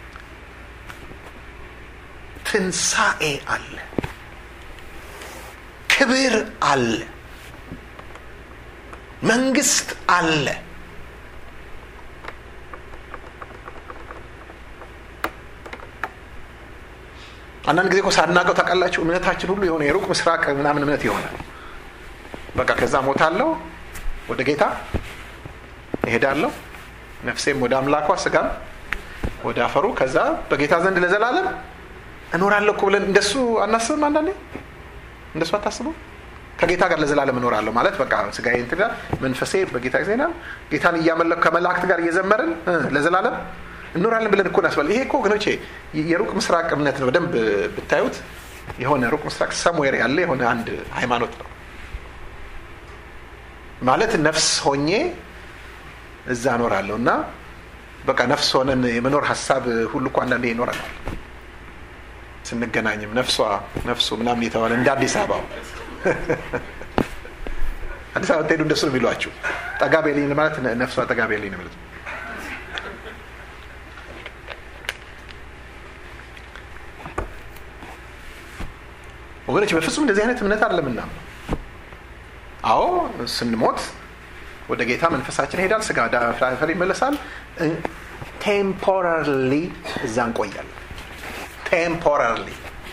ትንሣኤ አለ፣ ክብር አለ፣ መንግስት አለ። አንዳንድ ጊዜ እኮ ሳናውቀው ታውቃላችሁ እምነታችን ሁሉ የሆነ የሩቅ ምስራቅ ምናምን እምነት ይሆናል። በቃ ከዛ ሞታለሁ ወደ ጌታ እሄዳለሁ ነፍሴም ወደ አምላኳ ስጋም ወደ አፈሩ ከዛ በጌታ ዘንድ ለዘላለም እኖራለሁ እኮ ብለን እንደሱ አናስብም። አንዳንዴ እንደሱ አታስቡ። ከጌታ ጋር ለዘላለም እኖራለሁ ማለት በቃ ስጋዬ እንትን ጋር መንፈሴ በጌታ ዜና ጌታን እያመለኩ ከመላእክት ጋር እየዘመርን ለዘላለም እኖራለን ብለን እኮ እናስባለን። ይሄ እኮ ግኖቼ የሩቅ ምስራቅ እምነት ነው። በደንብ ብታዩት የሆነ ሩቅ ምስራቅ ሰምዌር ያለ የሆነ አንድ ሃይማኖት ነው ማለት ነፍስ ሆኜ እዛ እኖራለሁ እና በቃ ነፍስ ሆነን የመኖር ሐሳብ ሁሉ እኮ አንዳንዴ ይኖረናል። ስንገናኝም ነፍሷ ነፍሱ ምናምን የተባለ እንደ አዲስ አበባው አዲስ አበባ ተሄዱ እንደሱ ነው የሚሏችሁ። ጠጋቤልኝ ማለት ነፍሷ ጠጋቤልኝ ነው ማለት ነው። ወገኖች በፍጹም እንደዚህ አይነት እምነት አይደለምና አዎ ስንሞት ወደ ጌታ መንፈሳችን ሄዳል፣ ስጋ ዳፈር ይመለሳል። ቴምፖራሪሊ እዛ እንቆያለን። ቴምፖራሪሊ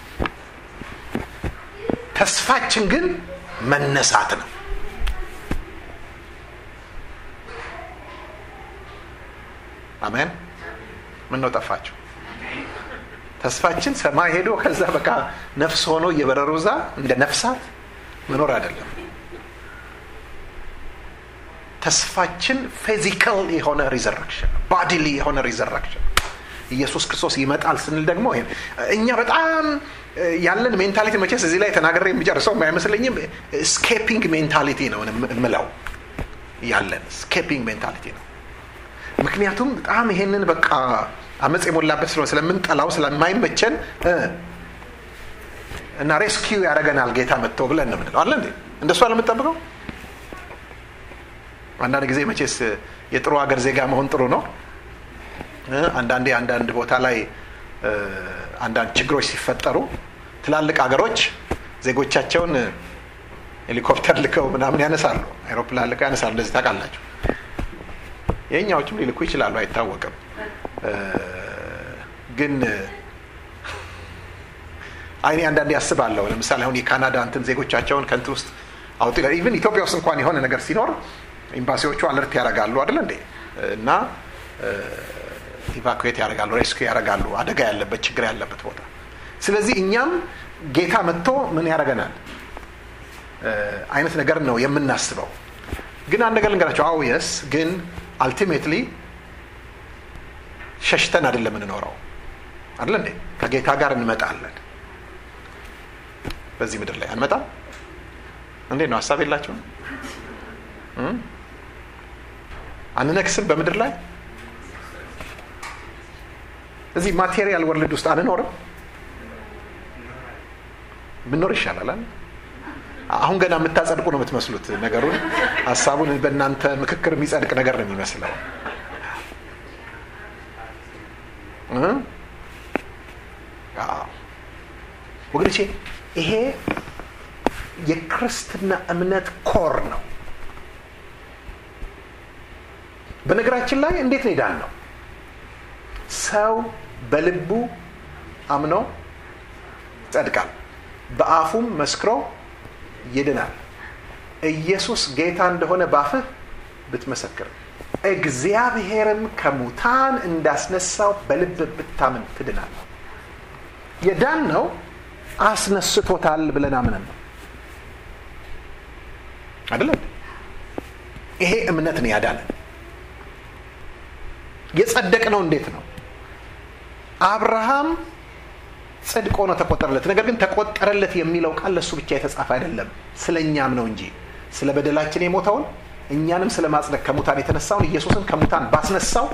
ተስፋችን ግን መነሳት ነው። አሜን። ምን ነው ጠፋችሁ? ተስፋችን ሰማይ ሄዶ ከዛ በቃ ነፍስ ሆኖ እየበረሩ እዛ እንደ ነፍሳት መኖር አይደለም። ተስፋችን ፊዚካል የሆነ ሪዘረክሽን፣ ባዲሊ የሆነ ሪዘረክሽን። ኢየሱስ ክርስቶስ ይመጣል ስንል ደግሞ ይሄ እኛ በጣም ያለን ሜንታሊቲ መቼስ እዚህ ላይ ተናግሬ የሚጨርሰው አይመስለኝም። ስኬፒንግ ሜንታሊቲ ነው የምለው ያለን ስኬፒንግ ሜንታሊቲ ነው። ምክንያቱም በጣም ይሄንን በቃ አመጽ የሞላበት ስለሆነ ስለምንጠላው ስለማይመቸን እና ሬስኪው ያደርገናል ጌታ መጥቶ ብለን ነው የምንለው። አለ እንዴ እንደሱ አለ የምንጠብቀው? አንዳንድ ጊዜ መቼስ የጥሩ ሀገር ዜጋ መሆን ጥሩ ነው። አንዳንዴ አንዳንድ ቦታ ላይ አንዳንድ ችግሮች ሲፈጠሩ ትላልቅ ሀገሮች ዜጎቻቸውን ሄሊኮፕተር ልከው ምናምን ያነሳሉ፣ አይሮፕላን ልከው ያነሳሉ። እንደዚህ ታውቃላችሁ። የኛዎችም ሊልኩ ይችላሉ፣ አይታወቅም። ግን አይኔ አንዳንዴ ያስባለሁ። ለምሳሌ አሁን የካናዳ እንትን ዜጎቻቸውን ከንት ውስጥ አውጥ ይላል። ኢቭን ኢትዮጵያ ውስጥ እንኳን የሆነ ነገር ሲኖር ኤምባሲዎቹ አለርት ያደርጋሉ አይደል እንዴ? እና ኢቫኩዌት ያደርጋሉ፣ ሬስኪው ያደርጋሉ አደጋ ያለበት ችግር ያለበት ቦታ። ስለዚህ እኛም ጌታ መጥቶ ምን ያደርገናል አይነት ነገር ነው የምናስበው። ግን አንድ ነገር ልንገራቸው። አዎ የስ ግን አልቲሜትሊ ሸሽተን አይደለም የምንኖረው አይደል እንዴ? ከጌታ ጋር እንመጣለን። በዚህ ምድር ላይ አንመጣም እንዴ? ነው ሐሳብ የላችሁም? አንነክስም በምድር ላይ እዚህ ማቴሪያል ወርልድ ውስጥ አንኖርም። ብንኖር ይሻላል። አሁን ገና የምታጸድቁ ነው የምትመስሉት ነገሩን፣ ሐሳቡን በእናንተ ምክክር የሚጸድቅ ነገር ነው የሚመስለው። ወገኖቼ ይሄ የክርስትና እምነት ኮር ነው። በነገራችን ላይ እንዴት ነው ዳን ነው? ሰው በልቡ አምኖ ጸድቃል፣ በአፉም መስክሮ ይድናል። ኢየሱስ ጌታ እንደሆነ ባፍህ ብትመሰክር እግዚአብሔርም ከሙታን እንዳስነሳው በልብ ብታምን ትድናለህ። የዳን ነው አስነስቶታል ብለን አምነን ነው አይደል? ይሄ እምነት ነው ያዳነን። የጸደቅነው እንዴት ነው? አብርሃም ጽድቅ ሆኖ ተቆጠረለት። ነገር ግን ተቆጠረለት የሚለው ቃል ለሱ ብቻ የተጻፈ አይደለም፣ ስለኛም ነው እንጂ ስለ በደላችን የሞተውን እኛንም ስለማጽደቅ ከሙታን የተነሳውን ኢየሱስን ከሙታን ባስነሳው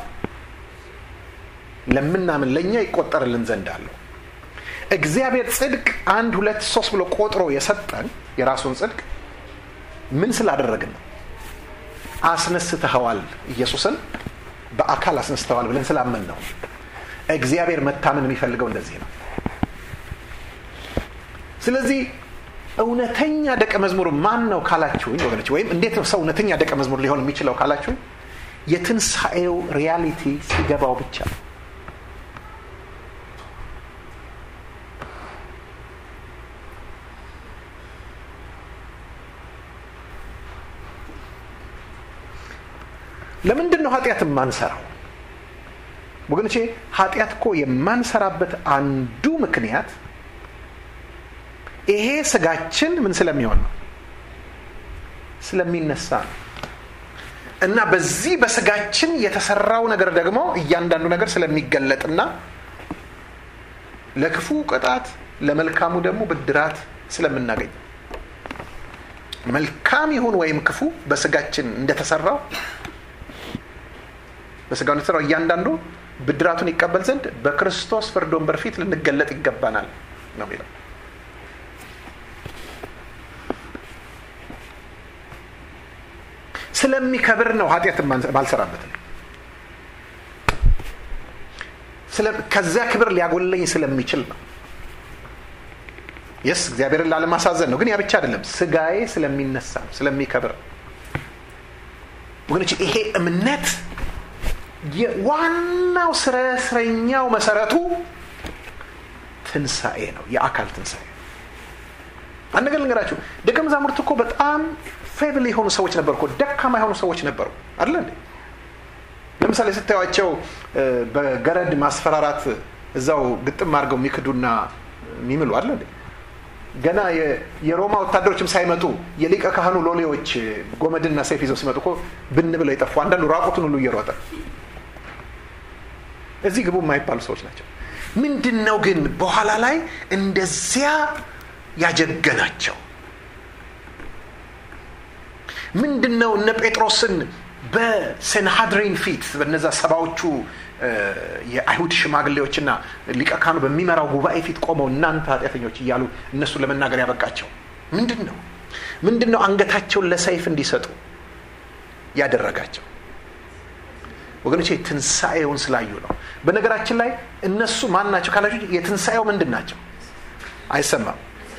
ለምናምን ለኛ ይቆጠርልን ዘንድ አለው። እግዚአብሔር ጽድቅ አንድ ሁለት ሶስት ብሎ ቆጥሮ የሰጠን የራሱን ጽድቅ ምን ስላደረግን ነው? አስነስተዋል፣ ኢየሱስን በአካል አስነስተዋል ብለን ስላመን ነው። እግዚአብሔር መታመን የሚፈልገው እንደዚህ ነው። ስለዚህ እውነተኛ ደቀ መዝሙር ማን ነው ካላችሁኝ ወገኖች፣ ወይም እንዴት ነው ሰው እውነተኛ ደቀ መዝሙር ሊሆን የሚችለው ካላችሁኝ፣ የትንሣኤው ሪያሊቲ ሲገባው ብቻ ነው። ለምንድን ነው ኃጢአት የማንሰራው ወገኖቼ? ኃጢአት እኮ የማንሰራበት አንዱ ምክንያት ይሄ ስጋችን ምን ስለሚሆን ነው? ስለሚነሳ ነው። እና በዚህ በስጋችን የተሰራው ነገር ደግሞ እያንዳንዱ ነገር ስለሚገለጥና ለክፉ ቅጣት ለመልካሙ ደግሞ ብድራት ስለምናገኝ፣ መልካም ይሁን ወይም ክፉ በስጋችን እንደተሰራው በስጋው እንደተሰራው እያንዳንዱ ብድራቱን ይቀበል ዘንድ በክርስቶስ ፍርድ ወንበር ፊት ልንገለጥ ይገባናል ነው የሚለው። ስለሚከብር ነው ኃጢአት ማልሰራበት። ስለ ከዚያ ክብር ሊያጎለኝ ስለሚችል ነው። የስ እግዚአብሔርን ላለማሳዘን ነው። ግን ያ ብቻ አይደለም፣ ስጋዬ ስለሚነሳ ስለሚከብር። ወገኖች ይሄ እምነት የዋናው ስረኛው መሰረቱ ትንሣኤ ነው፣ የአካል ትንሣኤ። አንድ ነገር ልንገራችሁ፣ ደቀ መዛሙርት እኮ በጣም ፌብል የሆኑ ሰዎች ነበሩ እኮ፣ ደካማ የሆኑ ሰዎች ነበሩ አይደል እንዴ? ለምሳሌ ስታዩአቸው በገረድ ማስፈራራት እዛው ግጥም አድርገው የሚክዱና የሚምሉ አይደል እንዴ? ገና የሮማ ወታደሮችም ሳይመጡ የሊቀ ካህኑ ሎሌዎች ጎመድና ሰይፍ ይዘው ሲመጡ እኮ ብን ብለው የጠፉ፣ አንዳንዱ ራቁቱን ሁሉ እየሮጠ እዚህ ግቡ የማይባሉ ሰዎች ናቸው። ምንድነው ግን በኋላ ላይ እንደዚያ ያጀገናቸው? ምንድነው እነ ጴጥሮስን በሰንሃድሪን ፊት በነዛ ሰባዎቹ የአይሁድ ሽማግሌዎችና ሊቀ ካህኑ በሚመራው ጉባኤ ፊት ቆመው እናንተ ኃጢአተኞች እያሉ እነሱ ለመናገር ያበቃቸው ምንድነው? ምንድነው አንገታቸውን ለሰይፍ እንዲሰጡ ያደረጋቸው? ወገኖቼ ትንሣኤውን ስላዩ ነው። በነገራችን ላይ እነሱ ማን ናቸው ካላችሁ የትንሣኤው ምንድን ናቸው? አይሰማም።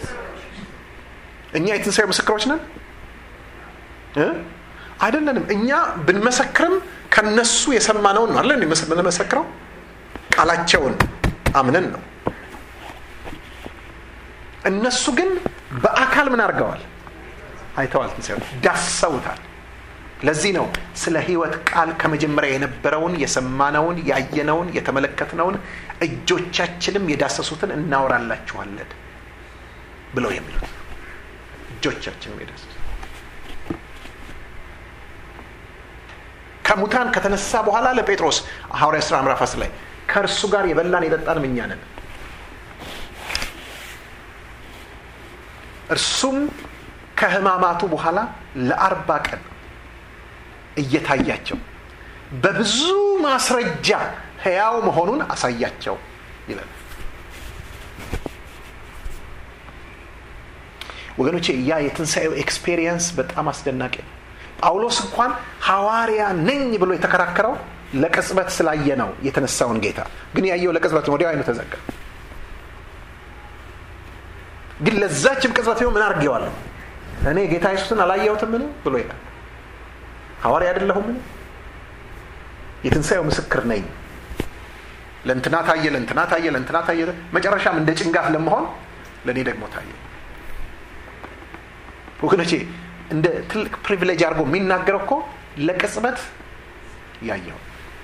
እኛ የትንሣኤው ምስክሮች ነን እ አይደለንም። እኛ ብንመሰክርም ከነሱ የሰማነውን ነው አይደል የምንመሰክረው። ቃላቸውን አምነን ነው። እነሱ ግን በአካል ምን አድርገዋል? አይተዋል፣ ትንሣኤውን ዳሰውታል። ለዚህ ነው ስለ ሕይወት ቃል ከመጀመሪያ የነበረውን የሰማነውን ያየነውን የተመለከትነውን እጆቻችንም የዳሰሱትን እናወራላችኋለን ብለው የሚሉት። እጆቻችንም የዳሰሱት ከሙታን ከተነሳ በኋላ ለጴጥሮስ ሐዋርያት ሥራ ምዕራፍ አስር ላይ ከእርሱ ጋር የበላን የጠጣንም እኛ ነን፣ እርሱም ከሕማማቱ በኋላ ለአርባ ቀን እየታያቸው በብዙ ማስረጃ ሕያው መሆኑን አሳያቸው ይላል። ወገኖቼ ያ የትንሣኤው ኤክስፔሪየንስ በጣም አስደናቂ ነው። ጳውሎስ እንኳን ሐዋርያ ነኝ ብሎ የተከራከረው ለቅጽበት ስላየ ነው የተነሳውን ጌታ። ግን ያየው ለቅጽበት ነው፣ ወዲያው አይኑ ተዘጋ። ግን ለዛችም ቅጽበት ነው ምን አርገዋለሁ እኔ ጌታ ኢየሱስን አላየሁትም ምን ብሎ ይላል። ሐዋርያ አይደለሁም ምን የትንሣኤው ምስክር ነኝ። ለእንትና ታየ ለእንትና ታየ ለእንትና ታየ መጨረሻም እንደ ጭንጋፍ ለመሆን ለኔ ደግሞ ታየ። ወገኖቼ እንደ ትልቅ ፕሪቪሌጅ አድርጎ የሚናገረው እኮ ለቅጽበት ያየው።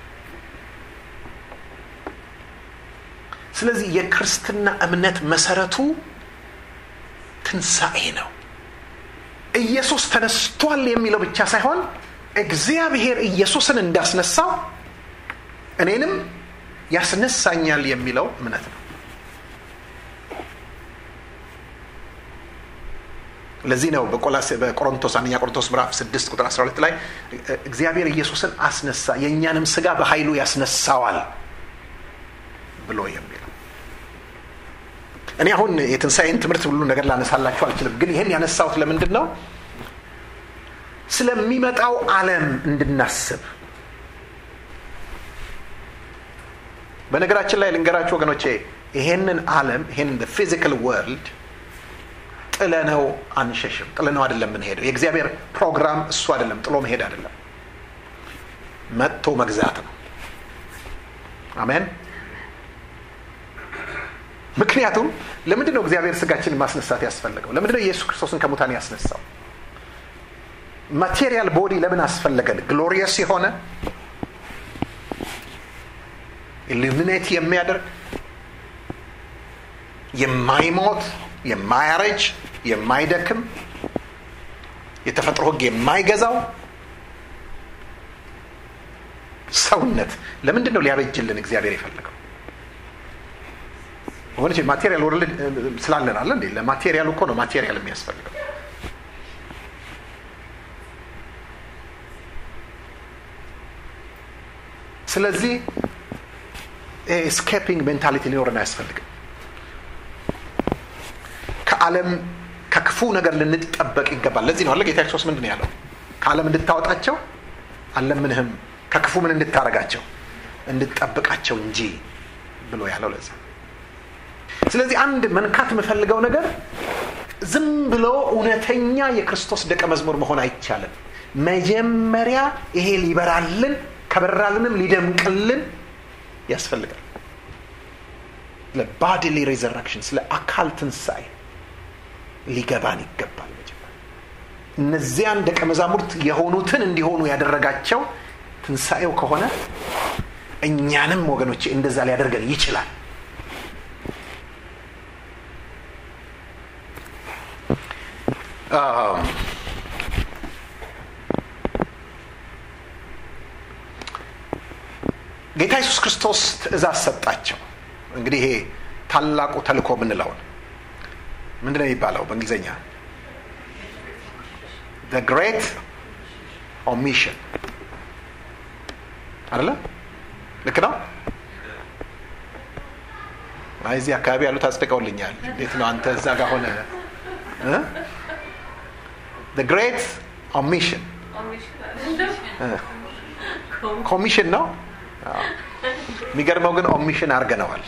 ስለዚህ የክርስትና እምነት መሰረቱ ትንሣኤ ነው። ኢየሱስ ተነስቷል የሚለው ብቻ ሳይሆን እግዚአብሔር ኢየሱስን እንዳስነሳው እኔንም ያስነሳኛል የሚለው እምነት ነው። ለዚህ ነው በቆላሴ በቆሮንቶስ አንደኛ ቆሮንቶስ ምዕራፍ ስድስት ቁጥር አስራ ሁለት ላይ እግዚአብሔር ኢየሱስን አስነሳ የኛንም ስጋ በኃይሉ ያስነሳዋል ብሎ የሚለው። እኔ አሁን የትንሣኤን ትምህርት ሁሉ ነገር ላነሳላችሁ አልችልም። ግን ይሄን ያነሳሁት ለምንድን ነው? ስለሚመጣው ዓለም እንድናስብ። በነገራችን ላይ ልንገራችሁ ወገኖቼ ይሄንን ዓለም ይሄንን the physical world ጥለነው አንሸሽም። ጥለነው አይደለም የምንሄደው። የእግዚአብሔር ፕሮግራም እሱ አይደለም። ጥሎ መሄድ አይደለም፣ መጥቶ መግዛት ነው። አሜን። ምክንያቱም ለምንድን ነው እግዚአብሔር ስጋችንን ማስነሳት ያስፈልገው? ለምንድን ነው ኢየሱስ ክርስቶስን ከሙታን ያስነሳው? ማቴሪያል ቦዲ ለምን አስፈለገን? ግሎሪየስ የሆነ ኢሉሚኔት የሚያደርግ የማይሞት የማያረጅ የማይደክም የተፈጥሮ ሕግ የማይገዛው ሰውነት ለምንድን ነው ሊያበጅልን እግዚአብሔር የፈለገው? ወንጀ ማቴሪያል ወርልድ ስላለን አለ እንዴ? ለማቴሪያል እኮ ነው ማቴሪያል የሚያስፈልገው። ስለዚህ ኤስኬፒንግ ሜንታሊቲ ሊኖርና ያስፈልጋል። ከዓለም ከክፉ ነገር ልንጠበቅ ይገባል። ለዚህ ነው አለ ጌታ ኢየሱስ ምንድን ነው ያለው? ከዓለም እንድታወጣቸው አለምንህም ከክፉ ምን እንድታረጋቸው እንድትጠብቃቸው እንጂ ብሎ ያለው ለዚህ። ስለዚህ አንድ መንካት የምፈልገው ነገር ዝም ብሎ እውነተኛ የክርስቶስ ደቀ መዝሙር መሆን አይቻልም። መጀመሪያ ይሄ ሊበራልን ከበራልንም ሊደምቅልን ያስፈልጋል። ለባዲሊ ሪዘረክሽን ስለ አካል ትንሣኤ ሊገባን ይገባል። መጀመሪያ እነዚያን ደቀ መዛሙርት የሆኑትን እንዲሆኑ ያደረጋቸው ትንሣኤው ከሆነ እኛንም ወገኖቼ እንደዛ ሊያደርገን ይችላል። ጌታ ኢየሱስ ክርስቶስ ትእዛዝ ሰጣቸው። እንግዲህ ይሄ ታላቁ ተልእኮ ምንለው ምንድነው የሚባለው በእንግሊዘኛ? the great omission አይደለ? ልክ ነው? አይ እዚህ አካባቢ ያሉት አጽድቀውልኛል። እንዴት ነው አንተ እዛ ጋር ሆነ እ the great omission ኮሚሽን ነው። የሚገርመው ግን ኦሚሽን አድርገነዋል።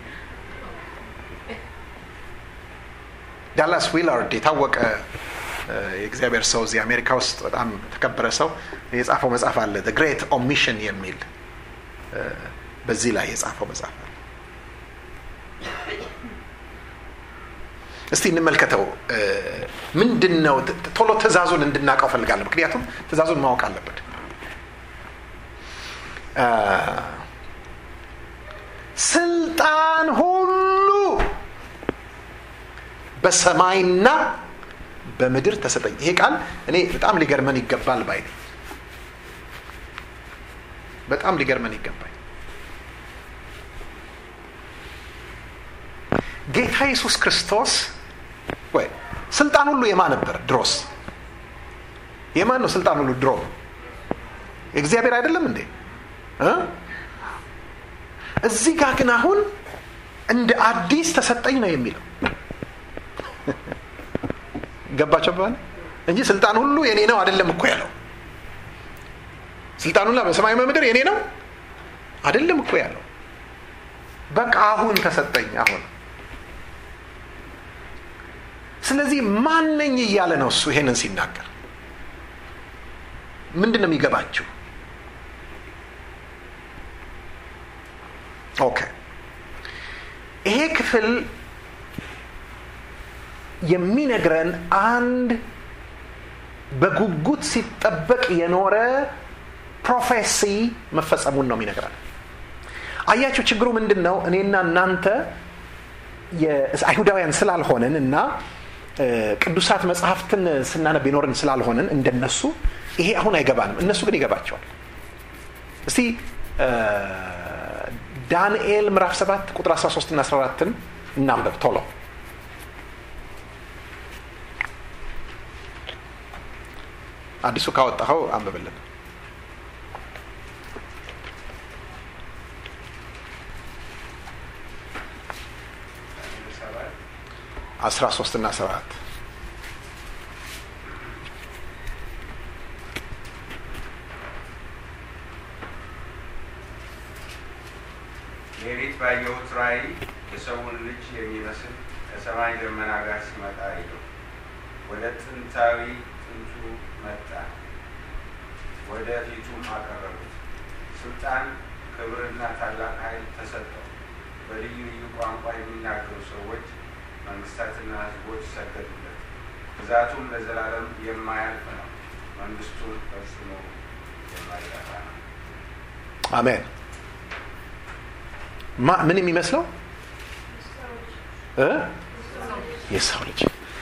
ዳላስ ዊላርድ የታወቀ የእግዚአብሔር ሰው እዚህ አሜሪካ ውስጥ በጣም ተከበረ ሰው የጻፈው መጽሐፍ አለ the great omission የሚል በዚህ ላይ የጻፈው መጽሐፍ አለ። እስቲ እንመልከተው። ምንድነው? ቶሎ ትእዛዙን እንድናውቀው ፈልጋለሁ። ምክንያቱም ትእዛዙን ማወቅ አለበት። ስልጣን ሁሉ በሰማይና በምድር ተሰጠኝ። ይሄ ቃል እኔ በጣም ሊገርመን ይገባል ባይ በጣም ሊገርመን ይገባል። ጌታ ኢየሱስ ክርስቶስ ወይ ስልጣን ሁሉ የማን ነበር? ድሮስ የማን ነው ስልጣን ሁሉ? ድሮ እግዚአብሔር አይደለም እንዴ? እዚህ ጋር ግን አሁን እንደ አዲስ ተሰጠኝ ነው የሚለው። ገባቸው ባል እንጂ ስልጣን ሁሉ የኔ ነው አይደለም እኮ ያለው። ስልጣን ሁሉ በሰማይ በምድር የኔ ነው አይደለም እኮ ያለው። በቃ አሁን ተሰጠኝ። አሁን ስለዚህ ማን ነኝ እያለ ነው እሱ ይሄንን ሲናገር። ምንድነው የሚገባችሁ? ኦኬ ይሄ ክፍል የሚነግረን አንድ በጉጉት ሲጠበቅ የኖረ ፕሮፌሲ መፈጸሙን ነው የሚነግረን። አያችሁ ችግሩ ምንድነው? እኔና እናንተ የአይሁዳውያን ስላልሆነን እና ቅዱሳት መጽሐፍትን ስናነብ ይኖርን ስላልሆነን እንደነሱ ይሄ አሁን አይገባንም። እነሱ ግን ይገባቸዋል። እስቲ ዳንኤል ምዕራፍ ሰባት ቁጥር አስራ ሶስት እና አስራ አራት እናንብብ ቶሎ። አዲሱ ካወጣው አንብብልን። አስራ ሶስት እና አስራ አራት ሌሊት ባየሁት ራእይ የሰውን ልጅ የሚመስል ከሰማይ ደመና ጋር ሲመጣ አየሁ። ወደ ጥንታዊ ጥንቱ መጣ፣ ወደ ፊቱም አቀረቡት። ስልጣን፣ ክብርና ታላቅ ኃይል ተሰጠው። በልዩ ልዩ ቋንቋ የሚናገሩ ሰዎች፣ መንግስታትና ህዝቦች ሰገዱለት። ግዛቱም ለዘላለም የማያልፍ ነው፣ መንግስቱን ፈጽሞ የማይጠፋ ነው። አሜን። ምን የሚመስለው? የሰው ልጅ።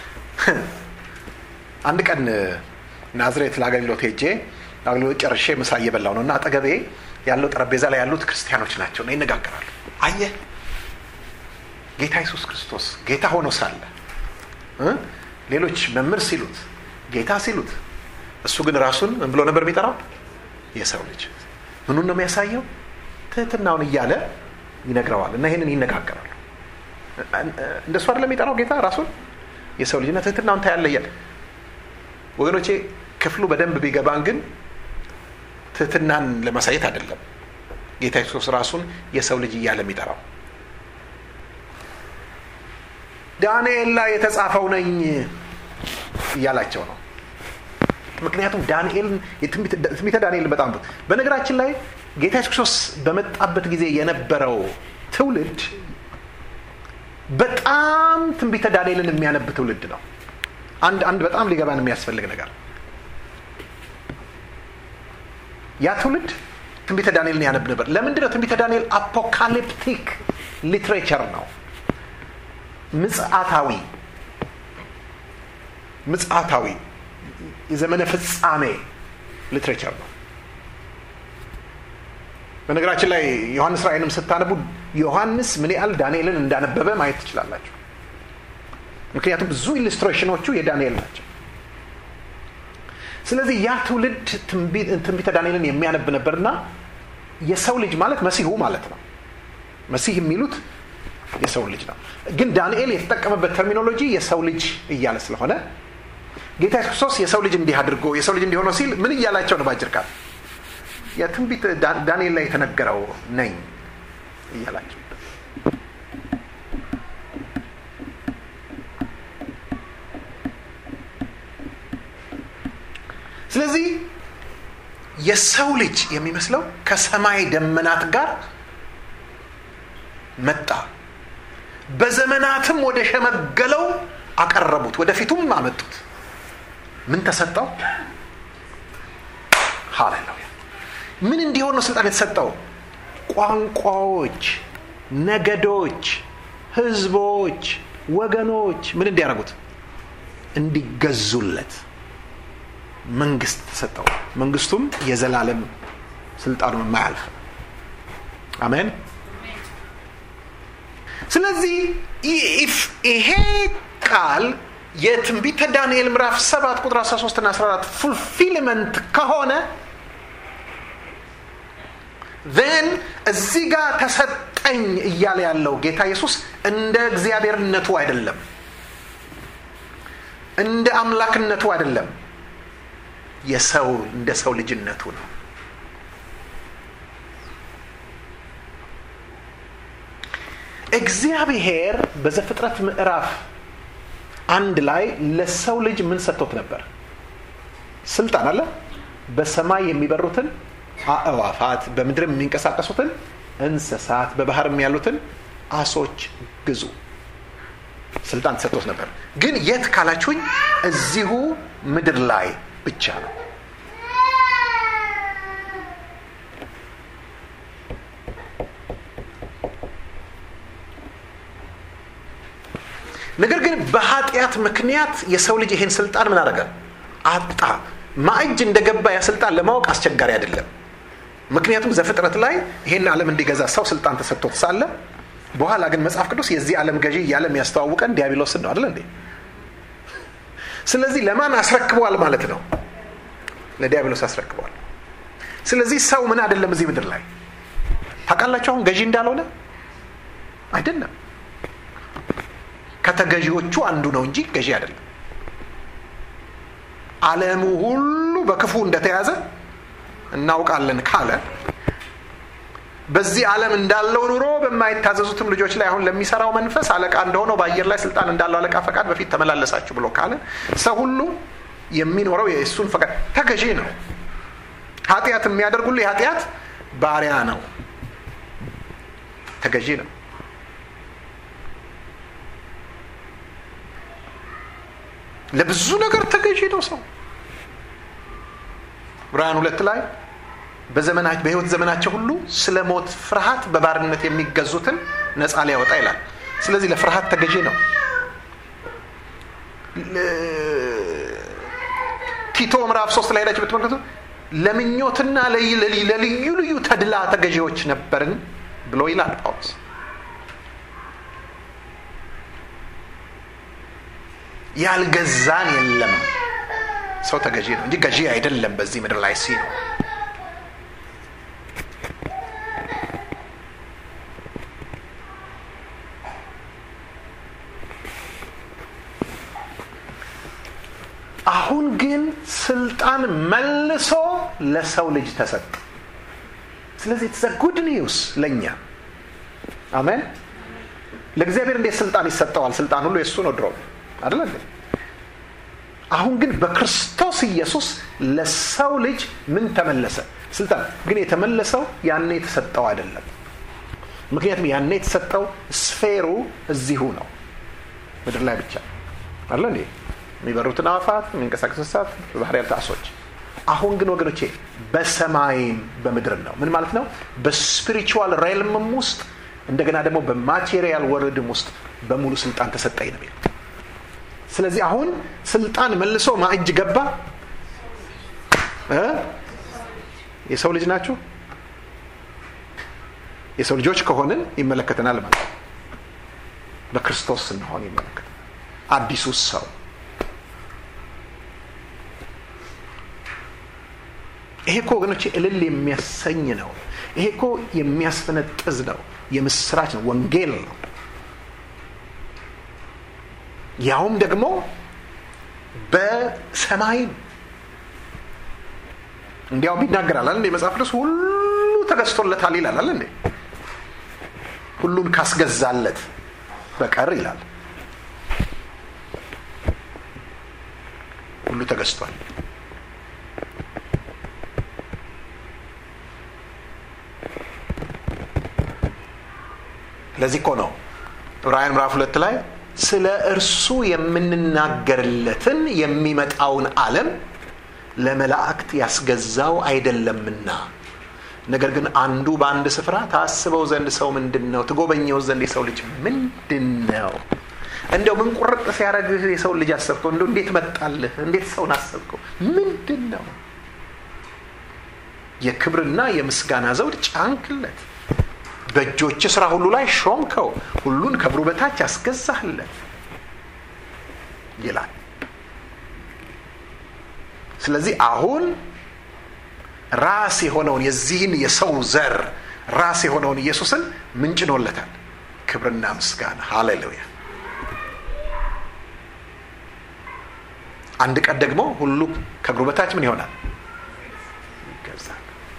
አንድ ቀን ናዝሬት ለአገልግሎት ሄጄ አገልግሎት ጨርሼ ምሳ እየበላሁ ነው እና አጠገቤ ያለው ጠረጴዛ ላይ ያሉት ክርስቲያኖች ናቸው እና ይነጋገራሉ። አየህ ጌታ ኢየሱስ ክርስቶስ ጌታ ሆኖ ሳለ ሌሎች መምህር ሲሉት ጌታ ሲሉት እሱ ግን ራሱን ምን ብሎ ነበር የሚጠራው? የሰው ልጅ። ምኑን ነው የሚያሳየው? ትህትናውን እያለ ይነግረዋል እና ይሄንን ይነጋገራሉ። እንደሱ አይደለም የሚጠራው ጌታ ራሱን የሰው ልጅ እና ትህትናውን ታያለያል። ወገኖቼ ክፍሉ በደንብ ቢገባን ግን ትህትናን ለማሳየት አይደለም ጌታ ኢየሱስ ራሱን የሰው ልጅ እያለ የሚጠራው። ዳንኤል ላይ የተጻፈው ነኝ እያላቸው ነው። ምክንያቱም ዳንኤል ትንቢተ ዳንኤል በጣም በነገራችን ላይ ጌታ ኢየሱስ በመጣበት ጊዜ የነበረው ትውልድ በጣም ትንቢተ ዳንኤልን የሚያነብ ትውልድ ነው። አንድ አንድ በጣም ሊገባን የሚያስፈልግ ነገር ያ ትውልድ ትንቢተ ዳንኤልን ያነብ ነበር። ለምንድን ነው? ትንቢተ ዳንኤል አፖካሊፕቲክ ሊትሬቸር ነው። ምጽአታዊ ምጽአታዊ የዘመነ ፍጻሜ ሊትሬቸር ነው። በነገራችን ላይ ዮሐንስ ራእይንም ስታነቡ ዮሐንስ ምን ያህል ዳንኤልን እንዳነበበ ማየት ትችላላችሁ። ምክንያቱም ብዙ ኢሉስትሬሽኖቹ የዳንኤል ናቸው። ስለዚህ ያ ትውልድ ትንቢተ ዳንኤልን የሚያነብ ነበርና የሰው ልጅ ማለት መሲሁ ማለት ነው። መሲህ የሚሉት የሰው ልጅ ነው። ግን ዳንኤል የተጠቀመበት ተርሚኖሎጂ የሰው ልጅ እያለ ስለሆነ ጌታ ኢየሱስ የሰው ልጅ እንዲህ አድርጎ የሰው ልጅ እንዲሆነው ሲል ምን እያላቸው ነው? ባጭር ቃል የትንቢት ዳንኤል ላይ የተነገረው ነኝ እያላቸው። ስለዚህ የሰው ልጅ የሚመስለው ከሰማይ ደመናት ጋር መጣ፣ በዘመናትም ወደ ሸመገለው አቀረቡት፣ ወደፊቱም አመጡት። ምን ተሰጠው? ሃሌሉያ። ምን እንዲሆን ነው ስልጣን የተሰጠው? ቋንቋዎች፣ ነገዶች፣ ህዝቦች፣ ወገኖች ምን እንዲያደርጉት? እንዲገዙለት መንግስት ተሰጠው። መንግስቱም የዘላለም ስልጣኑ የማያልፍ። አሜን። ስለዚህ ይሄ ቃል የትንቢተ ዳንኤል ምዕራፍ ሰባት ቁጥር አስራ ሶስት እና አስራ አራት ፉልፊልመንት ከሆነ then እዚህ ጋር ተሰጠኝ እያለ ያለው ጌታ ኢየሱስ እንደ እግዚአብሔርነቱ አይደለም፣ እንደ አምላክነቱ አይደለም፣ የሰው እንደ ሰው ልጅነቱ ነው። እግዚአብሔር በዘፍጥረት ምዕራፍ አንድ ላይ ለሰው ልጅ ምን ሰጥቶት ነበር? ስልጣን አለ። በሰማይ የሚበሩትን አእዋፋት፣ በምድር የሚንቀሳቀሱትን እንስሳት፣ በባህርም ያሉትን አሶች ግዙ። ስልጣን ተሰጥቶት ነበር። ግን የት ካላችሁኝ እዚሁ ምድር ላይ ብቻ ነው። ነገር ግን በኃጢአት ምክንያት የሰው ልጅ ይሄን ስልጣን ምን አደረገ? አጣ። ማእጅ እንደገባ ያ ስልጣን ለማወቅ አስቸጋሪ አይደለም። ምክንያቱም ዘፍጥረት ላይ ይሄን ዓለም እንዲገዛ ሰው ስልጣን ተሰጥቶት ሳለ በኋላ ግን መጽሐፍ ቅዱስ የዚህ ዓለም ገዢ ያለም ያስተዋውቀን ዲያብሎስ ነው አይደል እንዴ? ስለዚህ ለማን አስረክበዋል ማለት ነው? ለዲያብሎስ አስረክበዋል። ስለዚህ ሰው ምን አይደለም እዚህ ምድር ላይ ታውቃላችሁ አሁን ገዢ እንዳልሆነ አይደለም። ከተገዢዎቹ አንዱ ነው እንጂ ገዢ አይደለም። ዓለሙ ሁሉ በክፉ እንደተያዘ እናውቃለን ካለ በዚህ ዓለም እንዳለው ኑሮ በማይታዘዙትም ልጆች ላይ አሁን ለሚሰራው መንፈስ አለቃ እንደሆነው በአየር ላይ ስልጣን እንዳለው አለቃ ፈቃድ በፊት ተመላለሳችሁ ብሎ ካለ ሰው ሁሉ የሚኖረው የእሱን ፈቃድ ተገዢ ነው። ኃጢአት የሚያደርግ ሁሉ የኃጢአት ባሪያ ነው፣ ተገዢ ነው። ለብዙ ነገር ተገዢ ነው ሰው። ዕብራውያን ሁለት ላይ በዘመናቸው በህይወት ዘመናቸው ሁሉ ስለ ሞት ፍርሃት በባርነት የሚገዙትን ነፃ ሊያወጣ ይላል። ስለዚህ ለፍርሃት ተገዢ ነው። ቲቶ ምዕራፍ ሶስት ላይ ሄዳችሁ ብትመለከቱ ለምኞትና ለልዩ ልዩ ተድላ ተገዢዎች ነበርን ብሎ ይላል ጳውሎስ። ያልገዛን የለም። ሰው ተገዢ ነው እንጂ ገዢ አይደለም በዚህ ምድር ላይ ሲኖር። አሁን ግን ስልጣን መልሶ ለሰው ልጅ ተሰጠ። ስለዚህ it's a good news ለኛ። አሜን። ለእግዚአብሔር እንዴት ስልጣን ይሰጠዋል? ስልጣን ሁሉ የሱ ነው ድሮ አይደል እንዴ? አሁን ግን በክርስቶስ ኢየሱስ ለሰው ልጅ ምን ተመለሰ? ስልጣን። ግን የተመለሰው ያኔ የተሰጠው አይደለም። ምክንያቱም ያኔ የተሰጠው ስፌሩ እዚሁ ነው ምድር ላይ ብቻ አይደል እንዴ? የሚበሩትን አዕዋፋት፣ የሚንቀሳቀሱ እንስሳት፣ በባህር ያሉት አሶች። አሁን ግን ወገኖቼ በሰማይም በምድር ነው። ምን ማለት ነው? በስፒሪቹዋል ሬልምም ውስጥ እንደገና ደግሞ በማቴሪያል ወርልድም ውስጥ በሙሉ ስልጣን ተሰጠኝ ነው የሚለው። ስለዚህ አሁን ስልጣን መልሶ ማእጅ ገባ። እ የሰው ልጅ ናችሁ? የሰው ልጆች ከሆንን ይመለከተናል ማለት ነው። በክርስቶስ ስንሆን ይመለከተናል። አዲሱ ሰው ይሄ እኮ ወገኖቼ እልል የሚያሰኝ ነው። ይሄ እኮ የሚያስፈነጥዝ ነው። የምስራች ነው። ወንጌል ነው። ያውም ደግሞ በሰማይ እንዲያውም ይናገራል አይደል? መጽሐፍ ቅዱስ ሁሉ ተገዝቶለታል ይላል አይደል እንዴ? ሁሉን ካስገዛለት በቀር ይላል ሁሉ ተገዝቷል። ለዚህ እኮ ነው ዕብራውያን ምዕራፍ ሁለት ላይ ስለ እርሱ የምንናገርለትን የሚመጣውን ዓለም ለመላእክት ያስገዛው አይደለምና፣ ነገር ግን አንዱ በአንድ ስፍራ ታስበው ዘንድ ሰው ምንድነው? ትጎበኘው ዘንድ የሰው ልጅ ምንድነው? እንደው ምን ቁርጥ ሲያረግህ የሰው ልጅ አሰብከው? እንደው እንዴት መጣልህ? እንዴት ሰውን አሰብከው? ምንድነው? የክብርና የምስጋና ዘውድ ጫንክለት፣ በእጆች ስራ ሁሉ ላይ ሾምከው፣ ሁሉን ከብሩ በታች አስገዛህለት ይላል። ስለዚህ አሁን ራስ የሆነውን የዚህን የሰው ዘር ራስ የሆነውን ኢየሱስን ምን ጭኖለታል? ክብርና ምስጋና። ሃሌሉያ። አንድ ቀን ደግሞ ሁሉ ከብሩ በታች ምን ይሆናል? ይገዛል።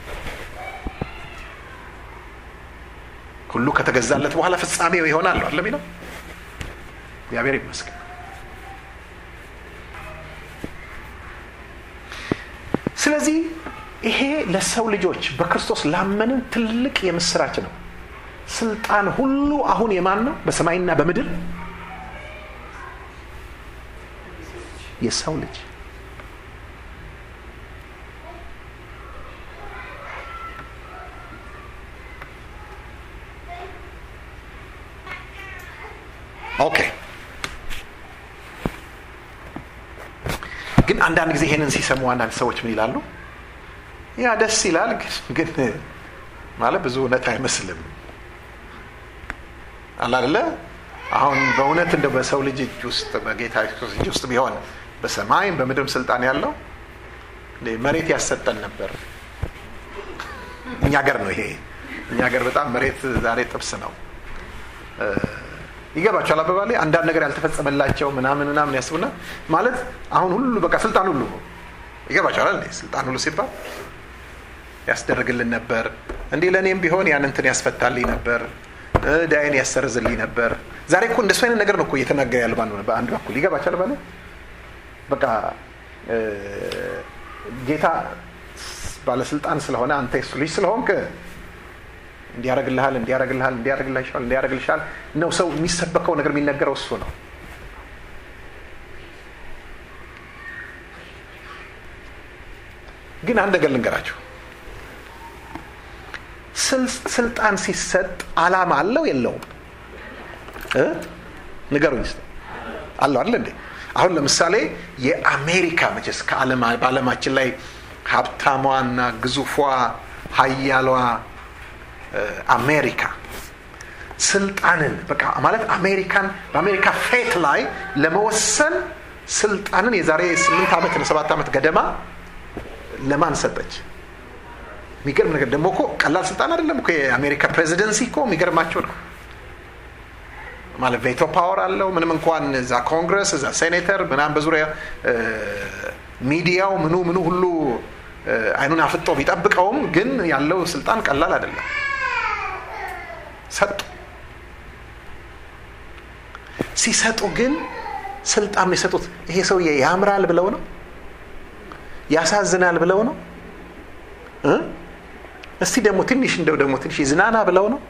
ሁሉ ከተገዛለት በኋላ ፍጻሜው ይሆናል አይደል የሚለው? እግዚአብሔር ይመስገን። ስለዚህ ይሄ ለሰው ልጆች በክርስቶስ ላመንን ትልቅ የምስራች ነው። ስልጣን ሁሉ አሁን የማን ነው? በሰማይና በምድር የሰው ልጅ። ኦኬ ግን አንዳንድ ጊዜ ይሄንን ሲሰሙ አንዳንድ ሰዎች ምን ይላሉ? ያ ደስ ይላል ግን ማለት ብዙ እውነት አይመስልም አላለ። አሁን በእውነት እንደ በሰው ልጅ እጅ ውስጥ በጌታ ኢየሱስ እጅ ውስጥ ቢሆን በሰማይም በምድርም ስልጣን ያለው መሬት ያሰጠን ነበር። እኛ ሀገር ነው ይሄ። እኛ ሀገር በጣም መሬት ዛሬ ጥብስ ነው። ይገባቸዋል አባባሌ። አንዳንድ ነገር ያልተፈጸመላቸው ምናምን ምናምን ያስቡና ማለት አሁን ሁሉ በቃ ስልጣን ሁሉ ይገባቸዋል አይደል? ስልጣን ሁሉ ሲባል ያስደርግልን ነበር እንዴ ለኔም ቢሆን ያን እንትን ያስፈታልኝ ነበር፣ ዳይን ያሰርዝልኝ ነበር። ዛሬ እኮ እንደሱ አይነት ነገር ነው እኮ እየተናገረ ያለው ባንዱ በአንድ በኩል ይገባቸዋል ባለ በቃ ጌታ ባለስልጣን ስለሆነ አንተ እሱ ልጅ ስለሆንክ እንዲያረግልሃል እንዲያረግልሃል እንዲያረግልሃል እንዲያረግልሻል ነው ሰው የሚሰበከው ነገር የሚነገረው እሱ ነው። ግን አንድ ነገር ልንገራችሁ፣ ስልጣን ሲሰጥ አላማ አለው የለውም? እ ንገሩኝ እስቲ። አለው አይደል እንዴ? አሁን ለምሳሌ የአሜሪካ መቼስ ከዓለም በዓለማችን ላይ ሀብታሟና ግዙፏ ሀያሏ አሜሪካ ስልጣንን በቃ ማለት አሜሪካን በአሜሪካ ፌት ላይ ለመወሰን ስልጣንን የዛሬ ስምንት ዓመት እና ሰባት ዓመት ገደማ ለማን ሰጠች? የሚገርም ነገር ደግሞ እኮ ቀላል ስልጣን አይደለም እኮ የአሜሪካ ፕሬዚደንሲ እኮ የሚገርማቸው ነው። ማለት ቬቶ ፓወር አለው። ምንም እንኳን እዛ ኮንግረስ እዛ ሴኔተር ምናምን በዙሪያ ሚዲያው ምኑ ምኑ ሁሉ አይኑን አፍጦ ቢጠብቀውም ግን ያለው ስልጣን ቀላል አይደለም። ሰጡ። ሲሰጡ ግን ስልጣን የሰጡት ይሄ ሰውዬ ያምራል ብለው ነው? ያሳዝናል ብለው ነው? እ እስቲ ደግሞ ትንሽ እንደው ደግሞ ትንሽ ይዝናና ብለው ነው?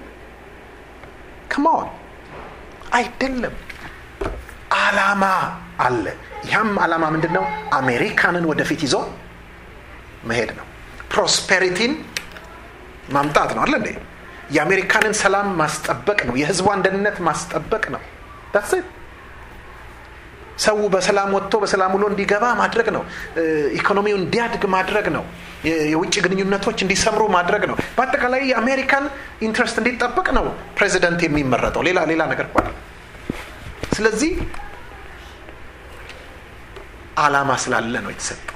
ከማን አይደለም። አላማ አለ። ያም አላማ ምንድነው? አሜሪካንን ወደፊት ይዞ መሄድ ነው። ፕሮስፔሪቲን ማምጣት ነው አይደል እንዴ? የአሜሪካንን ሰላም ማስጠበቅ ነው። የህዝቧን ደህንነት ማስጠበቅ ነው። that's it። ሰው በሰላም ወጥቶ በሰላም ውሎ እንዲገባ ማድረግ ነው። ኢኮኖሚው እንዲያድግ ማድረግ ነው። የውጭ ግንኙነቶች እንዲሰምሩ ማድረግ ነው። በአጠቃላይ የአሜሪካን ኢንትረስት እንዲጠበቅ ነው ፕሬዚደንት የሚመረጠው። ሌላ ሌላ ነገር ቆይ። ስለዚህ አላማ ስላለ ነው የተሰጠው።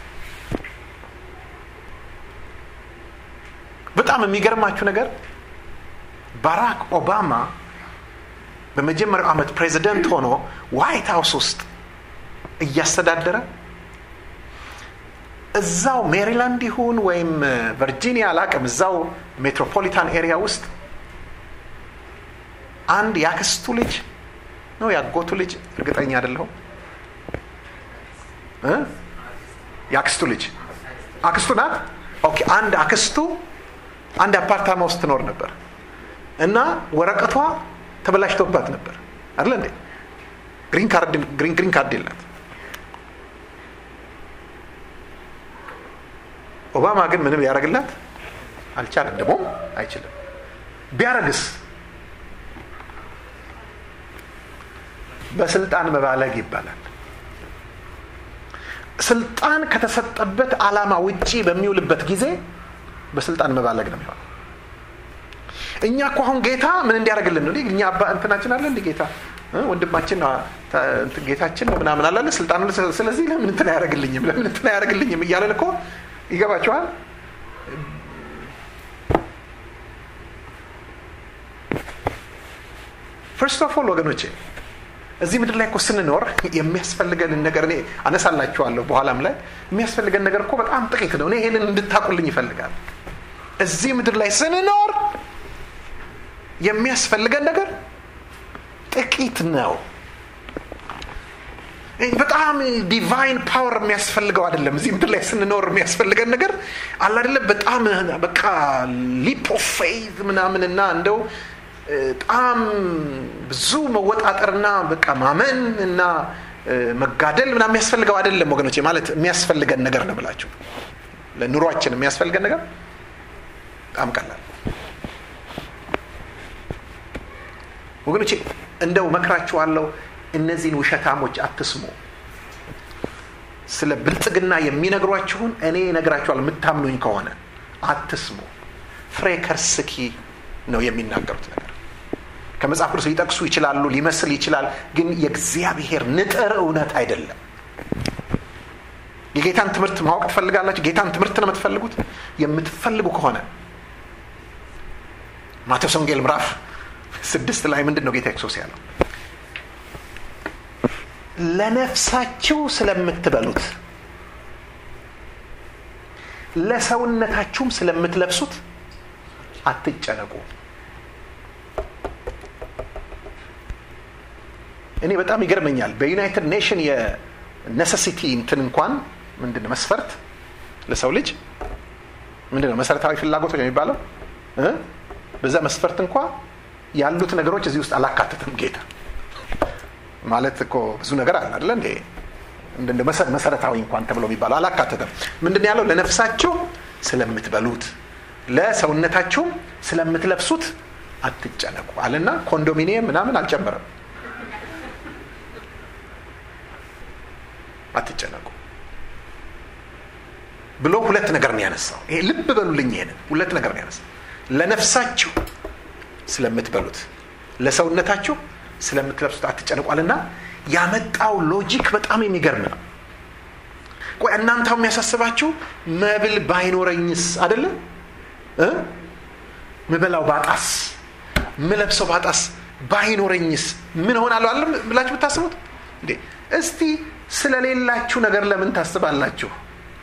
በጣም የሚገርማችሁ ነገር ባራክ ኦባማ በመጀመሪያው ዓመት ፕሬዚደንት ሆኖ ዋይት ሃውስ ውስጥ እያስተዳደረ እዛው ሜሪላንድ ይሁን ወይም ቨርጂኒያ አላውቅም፣ እዛው ሜትሮፖሊታን ኤሪያ ውስጥ አንድ ያክስቱ ልጅ ነው ያጎቱ ልጅ እርግጠኛ አይደለሁም እ ያክስቱ ልጅ አክስቱ ናት። ኦኬ አንድ አክስቱ አንድ አፓርታማ ውስጥ ትኖር ነበር እና ወረቀቷ ተበላሽቶባት ነበር አይደል እንዴ? ግሪን ካርድ ግሪን ግሪን ካርድ የላት። ኦባማ ግን ምንም ያደርግላት አልቻለም፣ ደግሞ አይችልም። ቢያረግስ በስልጣን መባለግ ይባላል። ስልጣን ከተሰጠበት አላማ ውጪ በሚውልበት ጊዜ በስልጣን መባለግ ነው የሚሆነው። እኛ እኮ አሁን ጌታ ምን እንዲያደርግልን ነው? እኛ አባ እንትናችን አለ እንዴ? ጌታ ወንድማችን ነው ጌታችን ነው ምናምን አላለ ስልጣን። ስለዚህ ለምን እንትና ያደርግልኝም ለምን እንትና ያደርግልኝም እያለን እኮ ይገባችኋል። ፈርስት ኦፍ ኦል ወገኖቼ እዚህ ምድር ላይ እኮ ስንኖር የሚያስፈልገን ነገር እኔ አነሳላችኋለሁ በኋላም ላይ የሚያስፈልገን ነገር እኮ በጣም ጥቂት ነው። እኔ ይሄንን እንድታቁልኝ ይፈልጋል። እዚህ ምድር ላይ ስንኖር የሚያስፈልገን ነገር ጥቂት ነው። በጣም ዲቫይን ፓወር የሚያስፈልገው አይደለም። እዚህ ምድር ላይ ስንኖር የሚያስፈልገን ነገር አለ አይደለ? በጣም በቃ ሊፕ ኦፍ ፌይዝ ምናምንና እንደው በጣም ብዙ መወጣጠርና በቃ ማመን እና መጋደል ምናምን የሚያስፈልገው አይደለም ወገኖቼ። ማለት የሚያስፈልገን ነገር ነው ብላችሁ ለኑሯችን የሚያስፈልገን ነገር በጣም ቀላል ወገኖቼ። እንደው መክራችኋለሁ፣ እነዚህን ውሸታሞች አትስሙ። ስለ ብልጽግና የሚነግሯችሁን እኔ እነግራችኋለሁ የምታምኑኝ ከሆነ አትስሙ። ፍሬ ከርስኪ ነው የሚናገሩት ነገር። ከመጽሐፍ ቅዱስ ሊጠቅሱ ይችላሉ፣ ሊመስል ይችላል፣ ግን የእግዚአብሔር ንጥር እውነት አይደለም። የጌታን ትምህርት ማወቅ ትፈልጋላችሁ? ጌታን ትምህርት ነው የምትፈልጉት? የምትፈልጉ ከሆነ ማቴዎስ ወንጌል ምዕራፍ ስድስት ላይ ምንድን ነው ጌታ ኢየሱስ ያለው? ለነፍሳችሁ ስለምትበሉት ለሰውነታችሁም ስለምትለብሱት አትጨነቁ። እኔ በጣም ይገርመኛል። በዩናይትድ ኔሽን የኔሴሲቲ እንትን እንኳን ምንድነው መስፈርት ለሰው ልጅ ምንድነው መሰረታዊ ፍላጎቶች የሚባለው እ በዛ መስፈርት እንኳን ያሉት ነገሮች እዚህ ውስጥ አላካተተም ጌታ። ማለት እኮ ብዙ ነገር አለ አይደል እንዴ? እንደ መሰረታዊ እንኳን ተብሎ የሚባለው አላካተተም። ምንድነው ያለው? ለነፍሳችሁ ስለምትበሉት ለሰውነታችሁ ስለምትለብሱት አትጨነቁ አለና ኮንዶሚኒየም ምናምን አልጨመረም። አትጨነቁ ብሎ ሁለት ነገር ነው ያነሳው። ይሄ ልብ በሉልኝ፣ ይሄን ሁለት ነገር ነው ያነሳው። ለነፍሳችሁ ስለምትበሉት ለሰውነታችሁ ስለምትለብሱት አትጨነቁ አለና ያመጣው ሎጂክ በጣም የሚገርም ነው። ቆይ እናንተው የሚያሳስባችሁ መብል ባይኖረኝስ አይደለ? እ መበላው ባጣስ መለብሰው ባጣስ ባይኖረኝስ ምን ሆናለሁ አይደል ብላችሁ ብታስቡት እንዴ? እስቲ ስለሌላችሁ ነገር ለምን ታስባላችሁ?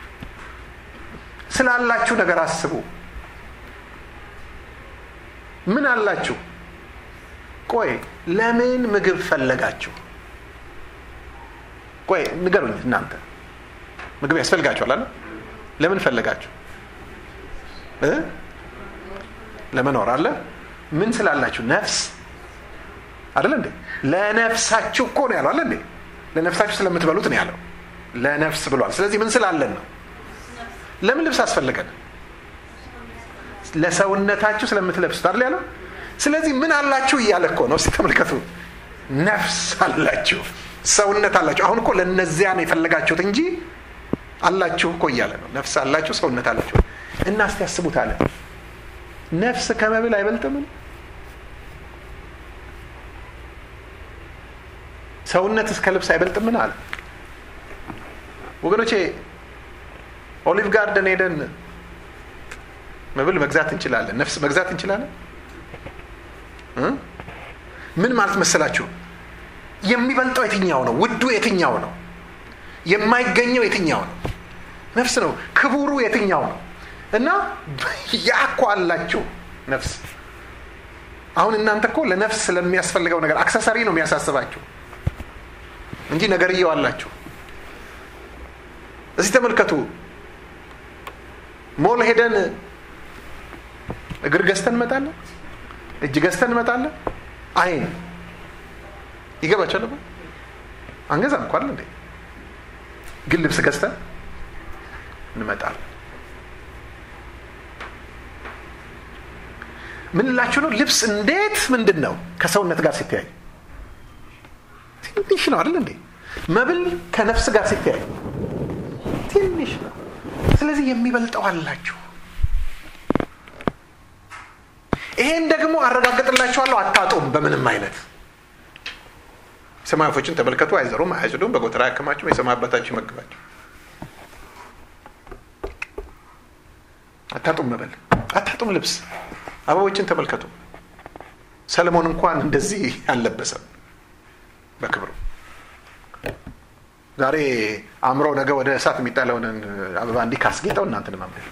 ስላላችሁ ነገር አስቡ። ምን አላችሁ? ቆይ ለምን ምግብ ፈለጋችሁ? ቆይ ንገሩኝ እናንተ። ምግብ ያስፈልጋችኋል አይደል? ለምን ፈለጋችሁ? እ ለመኖር አለ። ምን ስላላችሁ? ነፍስ አይደል እንዴ? ለነፍሳችሁ እኮ ነው ያለው አይደል እንዴ? ለነፍሳችሁ ስለምትበሉት ነው ያለው። ለነፍስ ብሏል። ስለዚህ ምን ስላለን ነው? ለምን ልብስ አስፈልገን? ለሰውነታችሁ ስለምትለብሱት አይደል ያለው። ስለዚህ ምን አላችሁ እያለ እኮ ነው። እስቲ ተመልከቱ። ነፍስ አላችሁ፣ ሰውነት አላችሁ። አሁን እኮ ለነዚያ ነው የፈለጋችሁት እንጂ አላችሁ እኮ እያለ ነው። ነፍስ አላችሁ፣ ሰውነት አላችሁ። እና እስቲ ያስቡት አለ። ነፍስ ከመብል አይበልጥም? ሰውነት እስከ ልብስ አይበልጥም አለ። ወገኖቼ ኦሊቭ ጋርደን ሄደን መብል መግዛት እንችላለን፣ ነፍስ መግዛት እንችላለን። ምን ማለት መሰላችሁ? የሚበልጠው የትኛው ነው? ውዱ የትኛው ነው? የማይገኘው የትኛው ነው? ነፍስ ነው። ክቡሩ የትኛው ነው? እና ያኮ አላችሁ ነፍስ። አሁን እናንተ እኮ ለነፍስ ስለሚያስፈልገው ነገር አክሰሰሪ ነው የሚያሳስባችሁ እንጂ ነገርየው አላችሁ። እዚህ ተመልከቱ። ሞል ሄደን እግር ገዝተን እንመጣለን፣ እጅ ገዝተን እንመጣለን። አይን ይገባቻል ነበር አንገዛም እንኳን እንዴ? ግን ልብስ ገዝተን እንመጣለን። ምን ላችሁ ነው? ልብስ እንዴት ምንድን ነው ከሰውነት ጋር ሲተያይ ትንሽ ነው አይደል እንዴ? መብል ከነፍስ ጋር ሲተያይ ትንሽ ነው። ስለዚህ የሚበልጠው አላችሁ። ይሄን ደግሞ አረጋግጥላችኋለሁ፣ አታጡም በምንም አይነት። ሰማይ ወፎችን ተመልከቱ፣ አይዘሩም፣ አያጭዱም፣ በጎተራ አያከማቹም፣ የሰማይ አባታችሁ ይመግባቸው። አታጡም መብል፣ አታጡም ልብስ። አበቦችን ተመልከቱ። ሰለሞን እንኳን እንደዚህ አልለበሰም በክብሩ። ዛሬ አምሮ ነገ ወደ እሳት የሚጣለውን አበባ እንዲህ ካስጌጠው እናንተን ማምለክ።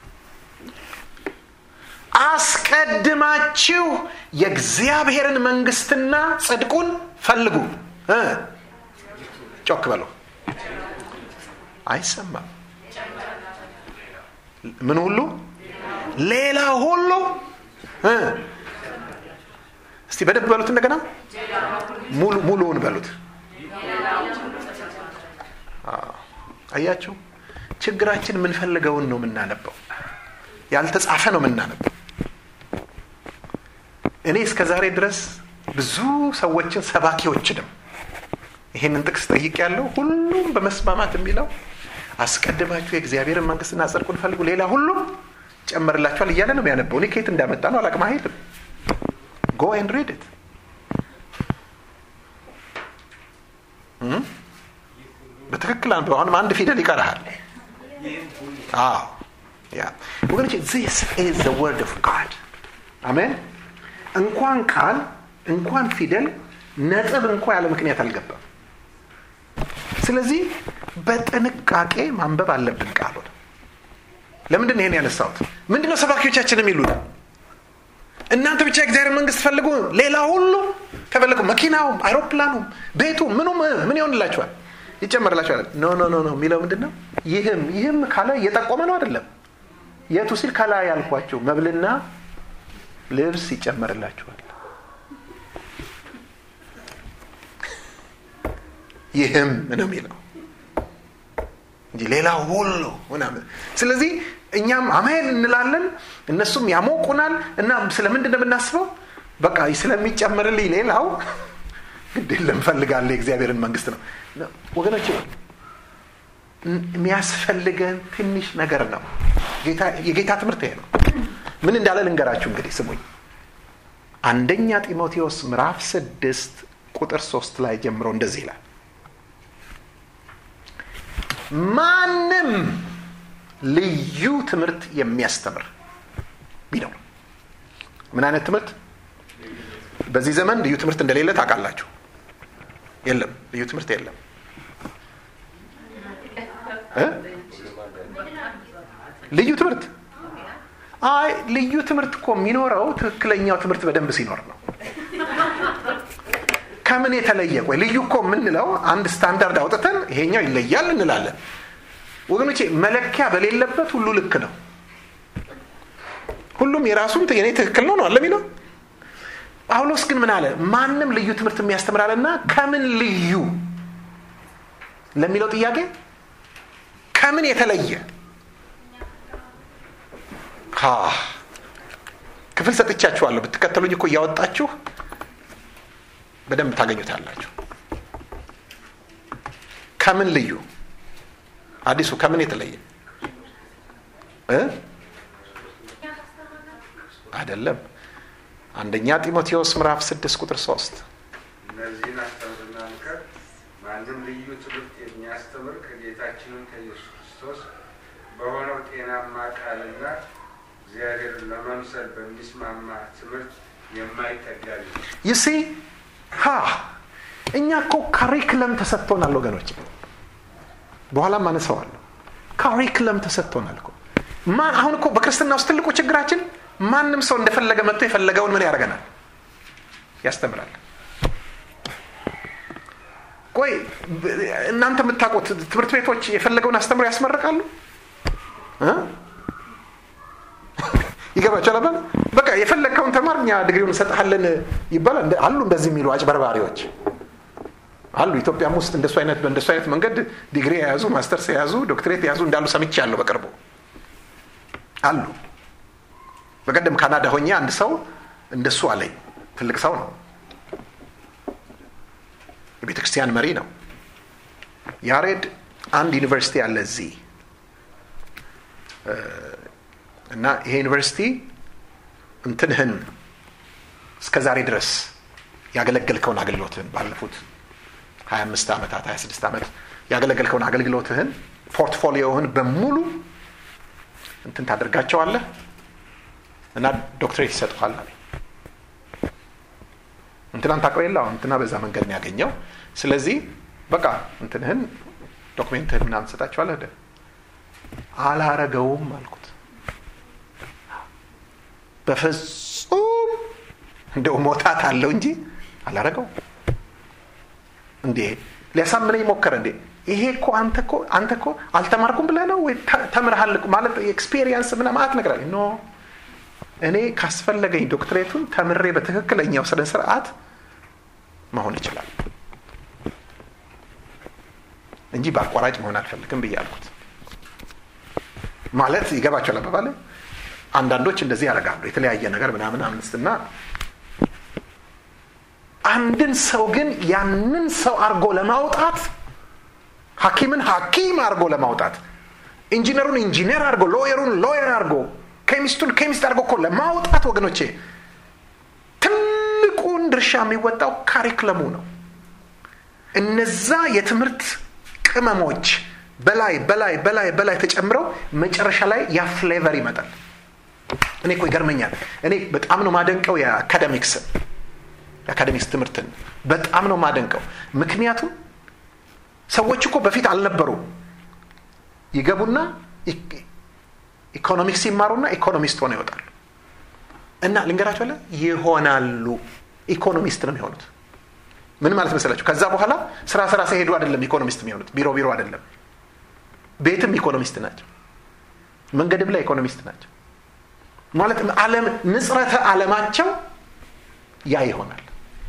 አስቀድማችሁ የእግዚአብሔርን መንግስትና ጽድቁን ፈልጉ እ ጮክ በለው። አይሰማም። ምን ሁሉ? ሌላ ሁሉ እ እስቲ በደንብ በሉት እንደገና ሙሉ ሙሉውን በሉት። አያችሁ ችግራችን የምንፈልገውን ነው የምናነበው፣ ያልተጻፈ ነው የምናነበው። እኔ እስከ ዛሬ ድረስ ብዙ ሰዎችን ሰባኪዎችንም ይሄንን ጥቅስ ጠይቄያለሁ። ሁሉም በመስማማት የሚለው አስቀድማችሁ የእግዚአብሔርን መንግስትና ጽድቁን ፈልጉ ሌላ ሁሉ ጨመርላችኋል እያለ ነው የሚያነበው። እኔ ከየት እንዳመጣ ነው አላቅም። አይሄድም። go and read it በትክክል አንብበው። አሁንም አንድ ፊደል ይቀርሃል። አዎ ያ ወገኖች this is the word of God አሜን። እንኳን ቃል እንኳን ፊደል ነጥብ እንኳን ያለ ምክንያት አልገባም። ስለዚህ በጥንቃቄ ማንበብ አለብን ቃሉን። ለምንድን ነው ይሄን ያነሳሁት? ምንድነው ሰባኪዎቻችን የሚሉት? እናንተ ብቻ የእግዚአብሔር መንግስት ፈልጉ ሌላ ሁሉ ከፈለጉ መኪናው፣ አይሮፕላኑ፣ ቤቱ ምኑም ምን ይሆንላችኋል ይጨመርላችኋል። ኖ ኖ ኖ ኖ የሚለው ምንድነው? ይህም ይህም ካለ እየጠቆመ ነው አይደለም። የቱ ሲል ካላ ያልኳችሁ መብልና ልብስ ይጨመርላችኋል። ይህም ነው የሚለው እንጂ ሌላ ሁሉ ምናምን። ስለዚህ እኛም አሜን እንላለን፣ እነሱም ያሞቁናል። እና ስለምንድን ነው የምናስበው? በቃ ስለሚጨመርልኝ ሌላው ግድ የለም ፈልጋለሁ የእግዚአብሔርን መንግስት ነው። ወገኖች የሚያስፈልገን ትንሽ ነገር ነው። ጌታ የጌታ ትምህርት ይሄ ነው። ምን እንዳለ ልንገራችሁ እንግዲህ ስሙኝ። አንደኛ ጢሞቴዎስ ምዕራፍ ስድስት ቁጥር ሶስት ላይ ጀምሮ እንደዚህ ይላል፣ ማንም ልዩ ትምህርት የሚያስተምር ቢኖር። ምን አይነት ትምህርት? በዚህ ዘመን ልዩ ትምህርት እንደሌለ ታውቃላችሁ። የለም፣ ልዩ ትምህርት የለም እ ልዩ ትምህርት አይ ልዩ ትምህርት እኮ የሚኖረው ትክክለኛው ትምህርት በደንብ ሲኖር ነው። ከምን የተለየ? ቆይ ልዩ እኮ የምንለው አንድ ስታንዳርድ አውጥተን ይሄኛው ይለያል እንላለን። ወገኖቼ መለኪያ በሌለበት ሁሉ ልክ ነው። ሁሉም የራሱን የኔ ትክክል ነው ነው አለ የሚለው። ጳውሎስ ግን ምን አለ? ማንም ልዩ ትምህርት የሚያስተምራልና ከምን ልዩ ለሚለው ጥያቄ ከምን የተለየ ሀ ክፍል ሰጥቻችኋለሁ። ብትከተሉኝ እኮ እያወጣችሁ በደንብ ታገኙታላችሁ። ከምን ልዩ? አዲሱ ከምን የተለየ እ አይደለም። አንደኛ ጢሞቴዎስ ምዕራፍ ስድስት ቁጥር ሶስት እነዚህን አስተምርና ምከር፣ ማንም ልዩ ትምህርት የሚያስተምር ከጌታችንን ከኢየሱስ ክርስቶስ በሆነው ጤናማ ቃልና እግዚአብሔርን ለመምሰል በሚስማማ ትምህርት የማይጠጋ ነው። ይሲ ሀ እኛ እኮ ካሪክለም ተሰጥቶናል ወገኖች። በኋላ ማነሳዋለሁ። ካሪክለም ተሰጥቶናል እኮ። ማን አሁን እኮ በክርስትና ውስጥ ትልቁ ችግራችን ማንም ሰው እንደፈለገ መጥቶ የፈለገውን ምን ያደርገናል? ያስተምራል። ቆይ እናንተ የምታውቁት ትምህርት ቤቶች የፈለገውን አስተምሮ ያስመርቃሉ እ ይገባችኋል አይደል? በቃ የፈለከውን ተማርኛ ዲግሪውን እንሰጥሃለን ይባላል። አሉ እንደዚህ የሚሉ አጭበርባሪዎች አሉ። ኢትዮጵያም ውስጥ እንደሱ አይነት በእንደሱ አይነት መንገድ ዲግሪ የያዙ ማስተርስ የያዙ ዶክትሬት የያዙ እንዳሉ ሰምቻለሁ በቅርቡ አሉ። በቀደም ካናዳ ሆኜ አንድ ሰው እንደሱ አለኝ። ትልቅ ሰው ነው፣ የቤተ ክርስቲያን መሪ ነው። ያሬድ አንድ ዩኒቨርሲቲ አለ እዚህ እና ይሄ ዩኒቨርሲቲ እንትንህን እስከዛሬ ድረስ ያገለገልከውን አገልግሎትህን ባለፉት ሀያ አምስት ዓመታት ሀያ ስድስት ዓመት ያገለገልከውን አገልግሎትህን ፖርትፎሊዮህን በሙሉ እንትን ታደርጋቸዋለህ እና ዶክትሬት ይሰጥሃል አለ። እንትናን ታውቀው የለ አሁን እንትና በዛ መንገድ ነው ያገኘው። ስለዚህ በቃ እንትንህን ዶክሜንትህን ምናምን ትሰጣቸዋለህ። ደ አላረገውም አልኩት። በፍጹም እንደው ሞታት አለው እንጂ አላረገውም። እንዴ ሊያሳምነኝ ሞከረ እንዴ ይሄ እኮ አንተ እኮ አንተ እኮ አልተማርኩም ብለህ ነው ወይ ተምርሃል ማለት ኤክስፒሪየንስ ምናምን ማለት ነገር አለ ኖ እኔ ካስፈለገኝ ዶክትሬቱን ተምሬ በትክክለኛው ስነ ስርዓት መሆን ይችላል እንጂ በአቋራጭ መሆን አልፈልግም ብያለሁት ማለት ይገባቸዋል አባባለ አንዳንዶች እንደዚህ ያደርጋሉ የተለያየ ነገር ምናምን አምስትና አንድን ሰው ግን ያንን ሰው አርጎ ለማውጣት ሐኪምን ሐኪም አርጎ ለማውጣት ኢንጂነሩን ኢንጂነር አርጎ ሎየሩን ሎየር አርጎ ኬሚስቱን ኬሚስት አርጎ እኮ ለማውጣት ወገኖቼ ትልቁን ድርሻ የሚወጣው ካሪክለሙ ነው እነዛ የትምህርት ቅመሞች በላይ በላይ በላይ በላይ ተጨምረው መጨረሻ ላይ ያ ፍሌቨር ይመጣል እኔ እኮ ይገርመኛል እኔ በጣም ነው ማደንቀው የአካዳሚክስ የአካዳሚክስ ትምህርትን በጣም ነው ማደንቀው ምክንያቱም ሰዎች እኮ በፊት አልነበሩ ይገቡና ኢኮኖሚክስ ይማሩና ኢኮኖሚስት ሆነው ይወጣሉ እና ልንገራችሁ አለ ይሆናሉ ኢኮኖሚስት ነው የሚሆኑት ምን ማለት መሰላችሁ ከዛ በኋላ ስራ ስራ ሲሄዱ አይደለም ኢኮኖሚስት የሚሆኑት ቢሮ ቢሮ አይደለም ቤትም ኢኮኖሚስት ናቸው መንገድም ላይ ኢኮኖሚስት ናቸው ማለት ዓለም ንጽረተ ዓለማቸው ያ ይሆናል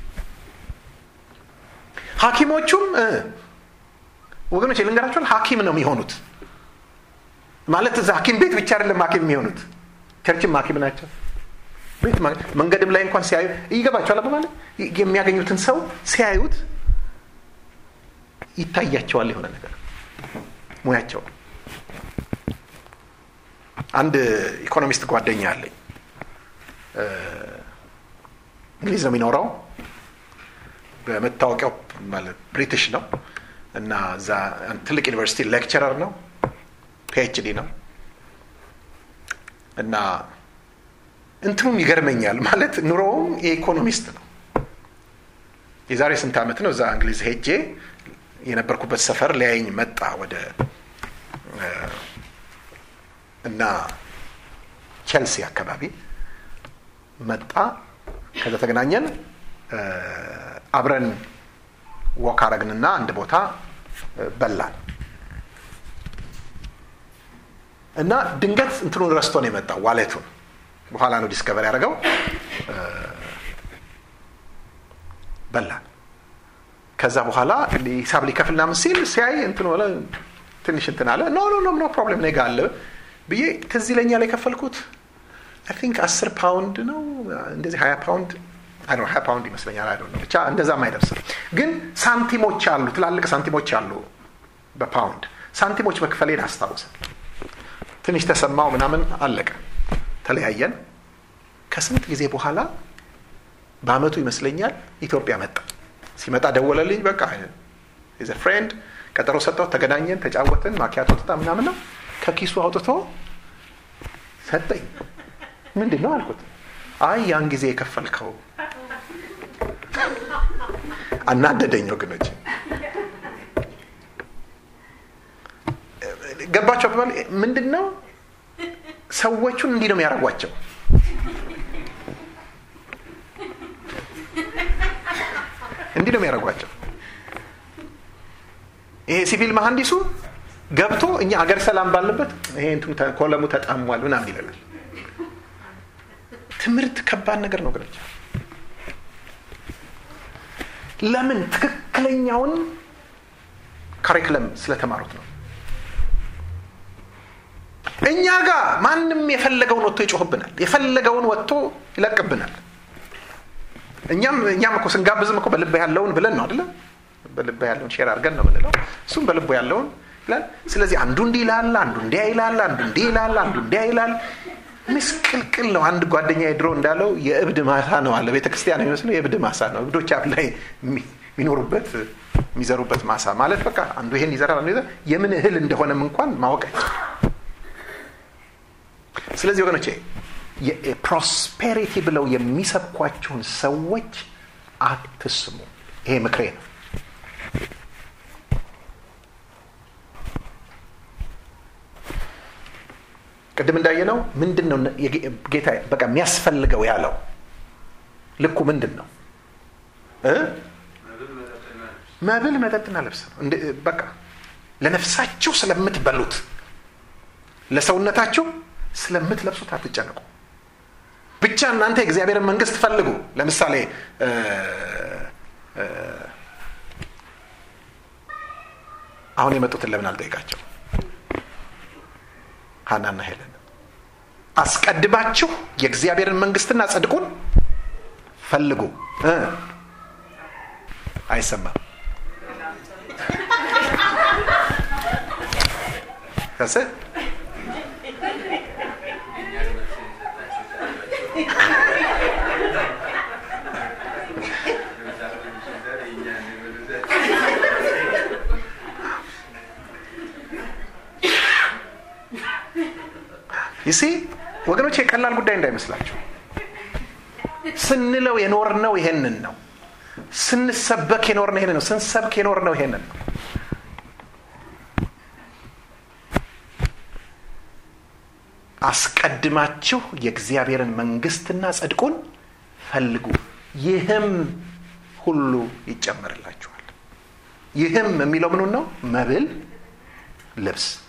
ሐኪሞቹም ወገኖች ልንገራችሁ ሐኪም ነው የሚሆኑት ማለት እዛ ሐኪም ቤት ብቻ አይደለም ሐኪም የሚሆኑት ቸርችም ሐኪም ናቸው ቤት መንገድም ላይ እንኳን ሲያዩ ይገባቸዋል ማለት የሚያገኙትን ሰው ሲያዩት ይታያቸዋል የሆነ ነገር ሙያቸው አንድ ኢኮኖሚስት ጓደኛ አለኝ እንግሊዝ ነው የሚኖረው በመታወቂያው ማለት ብሪቲሽ ነው እና እዛ ትልቅ ዩኒቨርሲቲ ሌክቸረር ነው ፒኤችዲ ነው እና እንትኑም ይገርመኛል ማለት ኑሮውም የኢኮኖሚስት ነው የዛሬ ስንት ዓመት ነው እዛ እንግሊዝ ሄጄ የነበርኩበት ሰፈር ሊያየኝ መጣ ወደ እና ቼልሲ አካባቢ መጣ ከዛ ተገናኘን አብረን ወክ አረግንና አንድ ቦታ በላን እና ድንገት እንትኑን ረስቶ ነው የመጣው ዋሌቱን በኋላ ነው ዲስከቨር ያደረገው በላን ከዛ በኋላ ሂሳብ ሊከፍልና ምን ሲል ሲያይ እንትኑ ወለ ትንሽ እንትን አለ ኖ ኖ ኖ ኖ ፕሮብሌም ነው ጋር አለ ብዬ ትዝ ይለኛል የከፈልኩት አይ ቲንክ አስር ፓውንድ ነው እንደዚህ ሀያ ፓውንድ አይ ዶንት ሀያ ፓውንድ ይመስለኛል አይ ዶንት ኖ ብቻ እንደዛም አይደርስም ግን ሳንቲሞች አሉ ትላልቅ ሳንቲሞች አሉ በፓውንድ ሳንቲሞች መክፈሌን አስታውሰ ትንሽ ተሰማው ምናምን አለቀ ተለያየን ከስንት ጊዜ በኋላ በአመቱ ይመስለኛል ኢትዮጵያ መጣ ሲመጣ ደወለልኝ በቃ ኢዝ አ ፍሬንድ ቀጠሮ ሰጠው ተገናኘን ተጫወትን ማኪያቶ ተጣ ምናምን ነው ከኪሱ አውጥቶ ሰጠኝ ምንድነው አልኩት አይ ያን ጊዜ የከፈልከው አናደደኝ ወገኖች ገባቸው ባል ምንድነው ሰዎቹን እንዲህ ነው የሚያረጓቸው እንዲህ ነው የሚያረጓቸው ይሄ ሲቪል መሐንዲሱ ገብቶ እኛ አገር ሰላም ባለበት ይሄ እንትን ኮለሙ ተጣሟል ምናምን ይላል ትምህርት ከባድ ነገር ነው ግለጭ ለምን ትክክለኛውን ካሪኩለም ስለተማሩት ነው እኛ ጋር ማንንም የፈለገውን ወጥቶ ይጮህብናል የፈለገውን ወጥቶ ይለቅብናል እኛም እኛም እኮ ስንጋብዝም እኮ በልብ ያለውን ብለን ነው አይደል በልብ ያለውን ሼር አድርገን ነው የምንለው እሱም በልብ ያለውን ይላል ስለዚህ አንዱ እንዲህ ይላል አንዱ እንዲህ ይላል አንዱ እንዲህ ይላል አንዱ እንዲህ ይላል ምስቅልቅል ነው አንድ ጓደኛዬ ድሮ እንዳለው የእብድ ማሳ ነው አለ ቤተክርስቲያን ነው የሚመስለው የእብድ ማሳ ነው እብዶች አብ ላይ የሚኖሩበት የሚዘሩበት ማሳ ማለት በቃ አንዱ ይሄን ይዘራል አንዱ ይዘራል የምን እህል እንደሆነም እንኳን ማወቅ አይቻልም ስለዚህ ወገኖቼ የፕሮስፔሪቲ ብለው የሚሰብኳቸውን ሰዎች አትስሙ ይሄ ምክሬ ነው ቅድም እንዳየነው ምንድነው ጌታ በቃ የሚያስፈልገው ያለው ልኩ ምንድነው እ መብል መጠጥና ልብስ ነው። በቃ ለነፍሳችሁ ስለምትበሉት ለሰውነታችሁ ስለምትለብሱት አትጨነቁ። ብቻ እናንተ የእግዚአብሔርን መንግስት ፈልጉ። ለምሳሌ አሁን የመጡትን ለምን አልጠይቃቸው? ሐናና ሄለን አስቀድማችሁ የእግዚአብሔርን መንግስትና ጽድቁን ፈልጉ። አይሰማም? ከሰ ይሲ ወገኖች የቀላል ጉዳይ እንዳይመስላችሁ። ስንለው የኖርነው ይሄንን ነው። ስንሰበክ የኖርነው ይሄንን ነው። ስንሰብክ የኖርነው ይሄንን ነው። አስቀድማችሁ የእግዚአብሔርን መንግስትና ጽድቁን ፈልጉ፣ ይህም ሁሉ ይጨመርላችኋል። ይህም የሚለው ምኑን ነው? መብል፣ ልብስ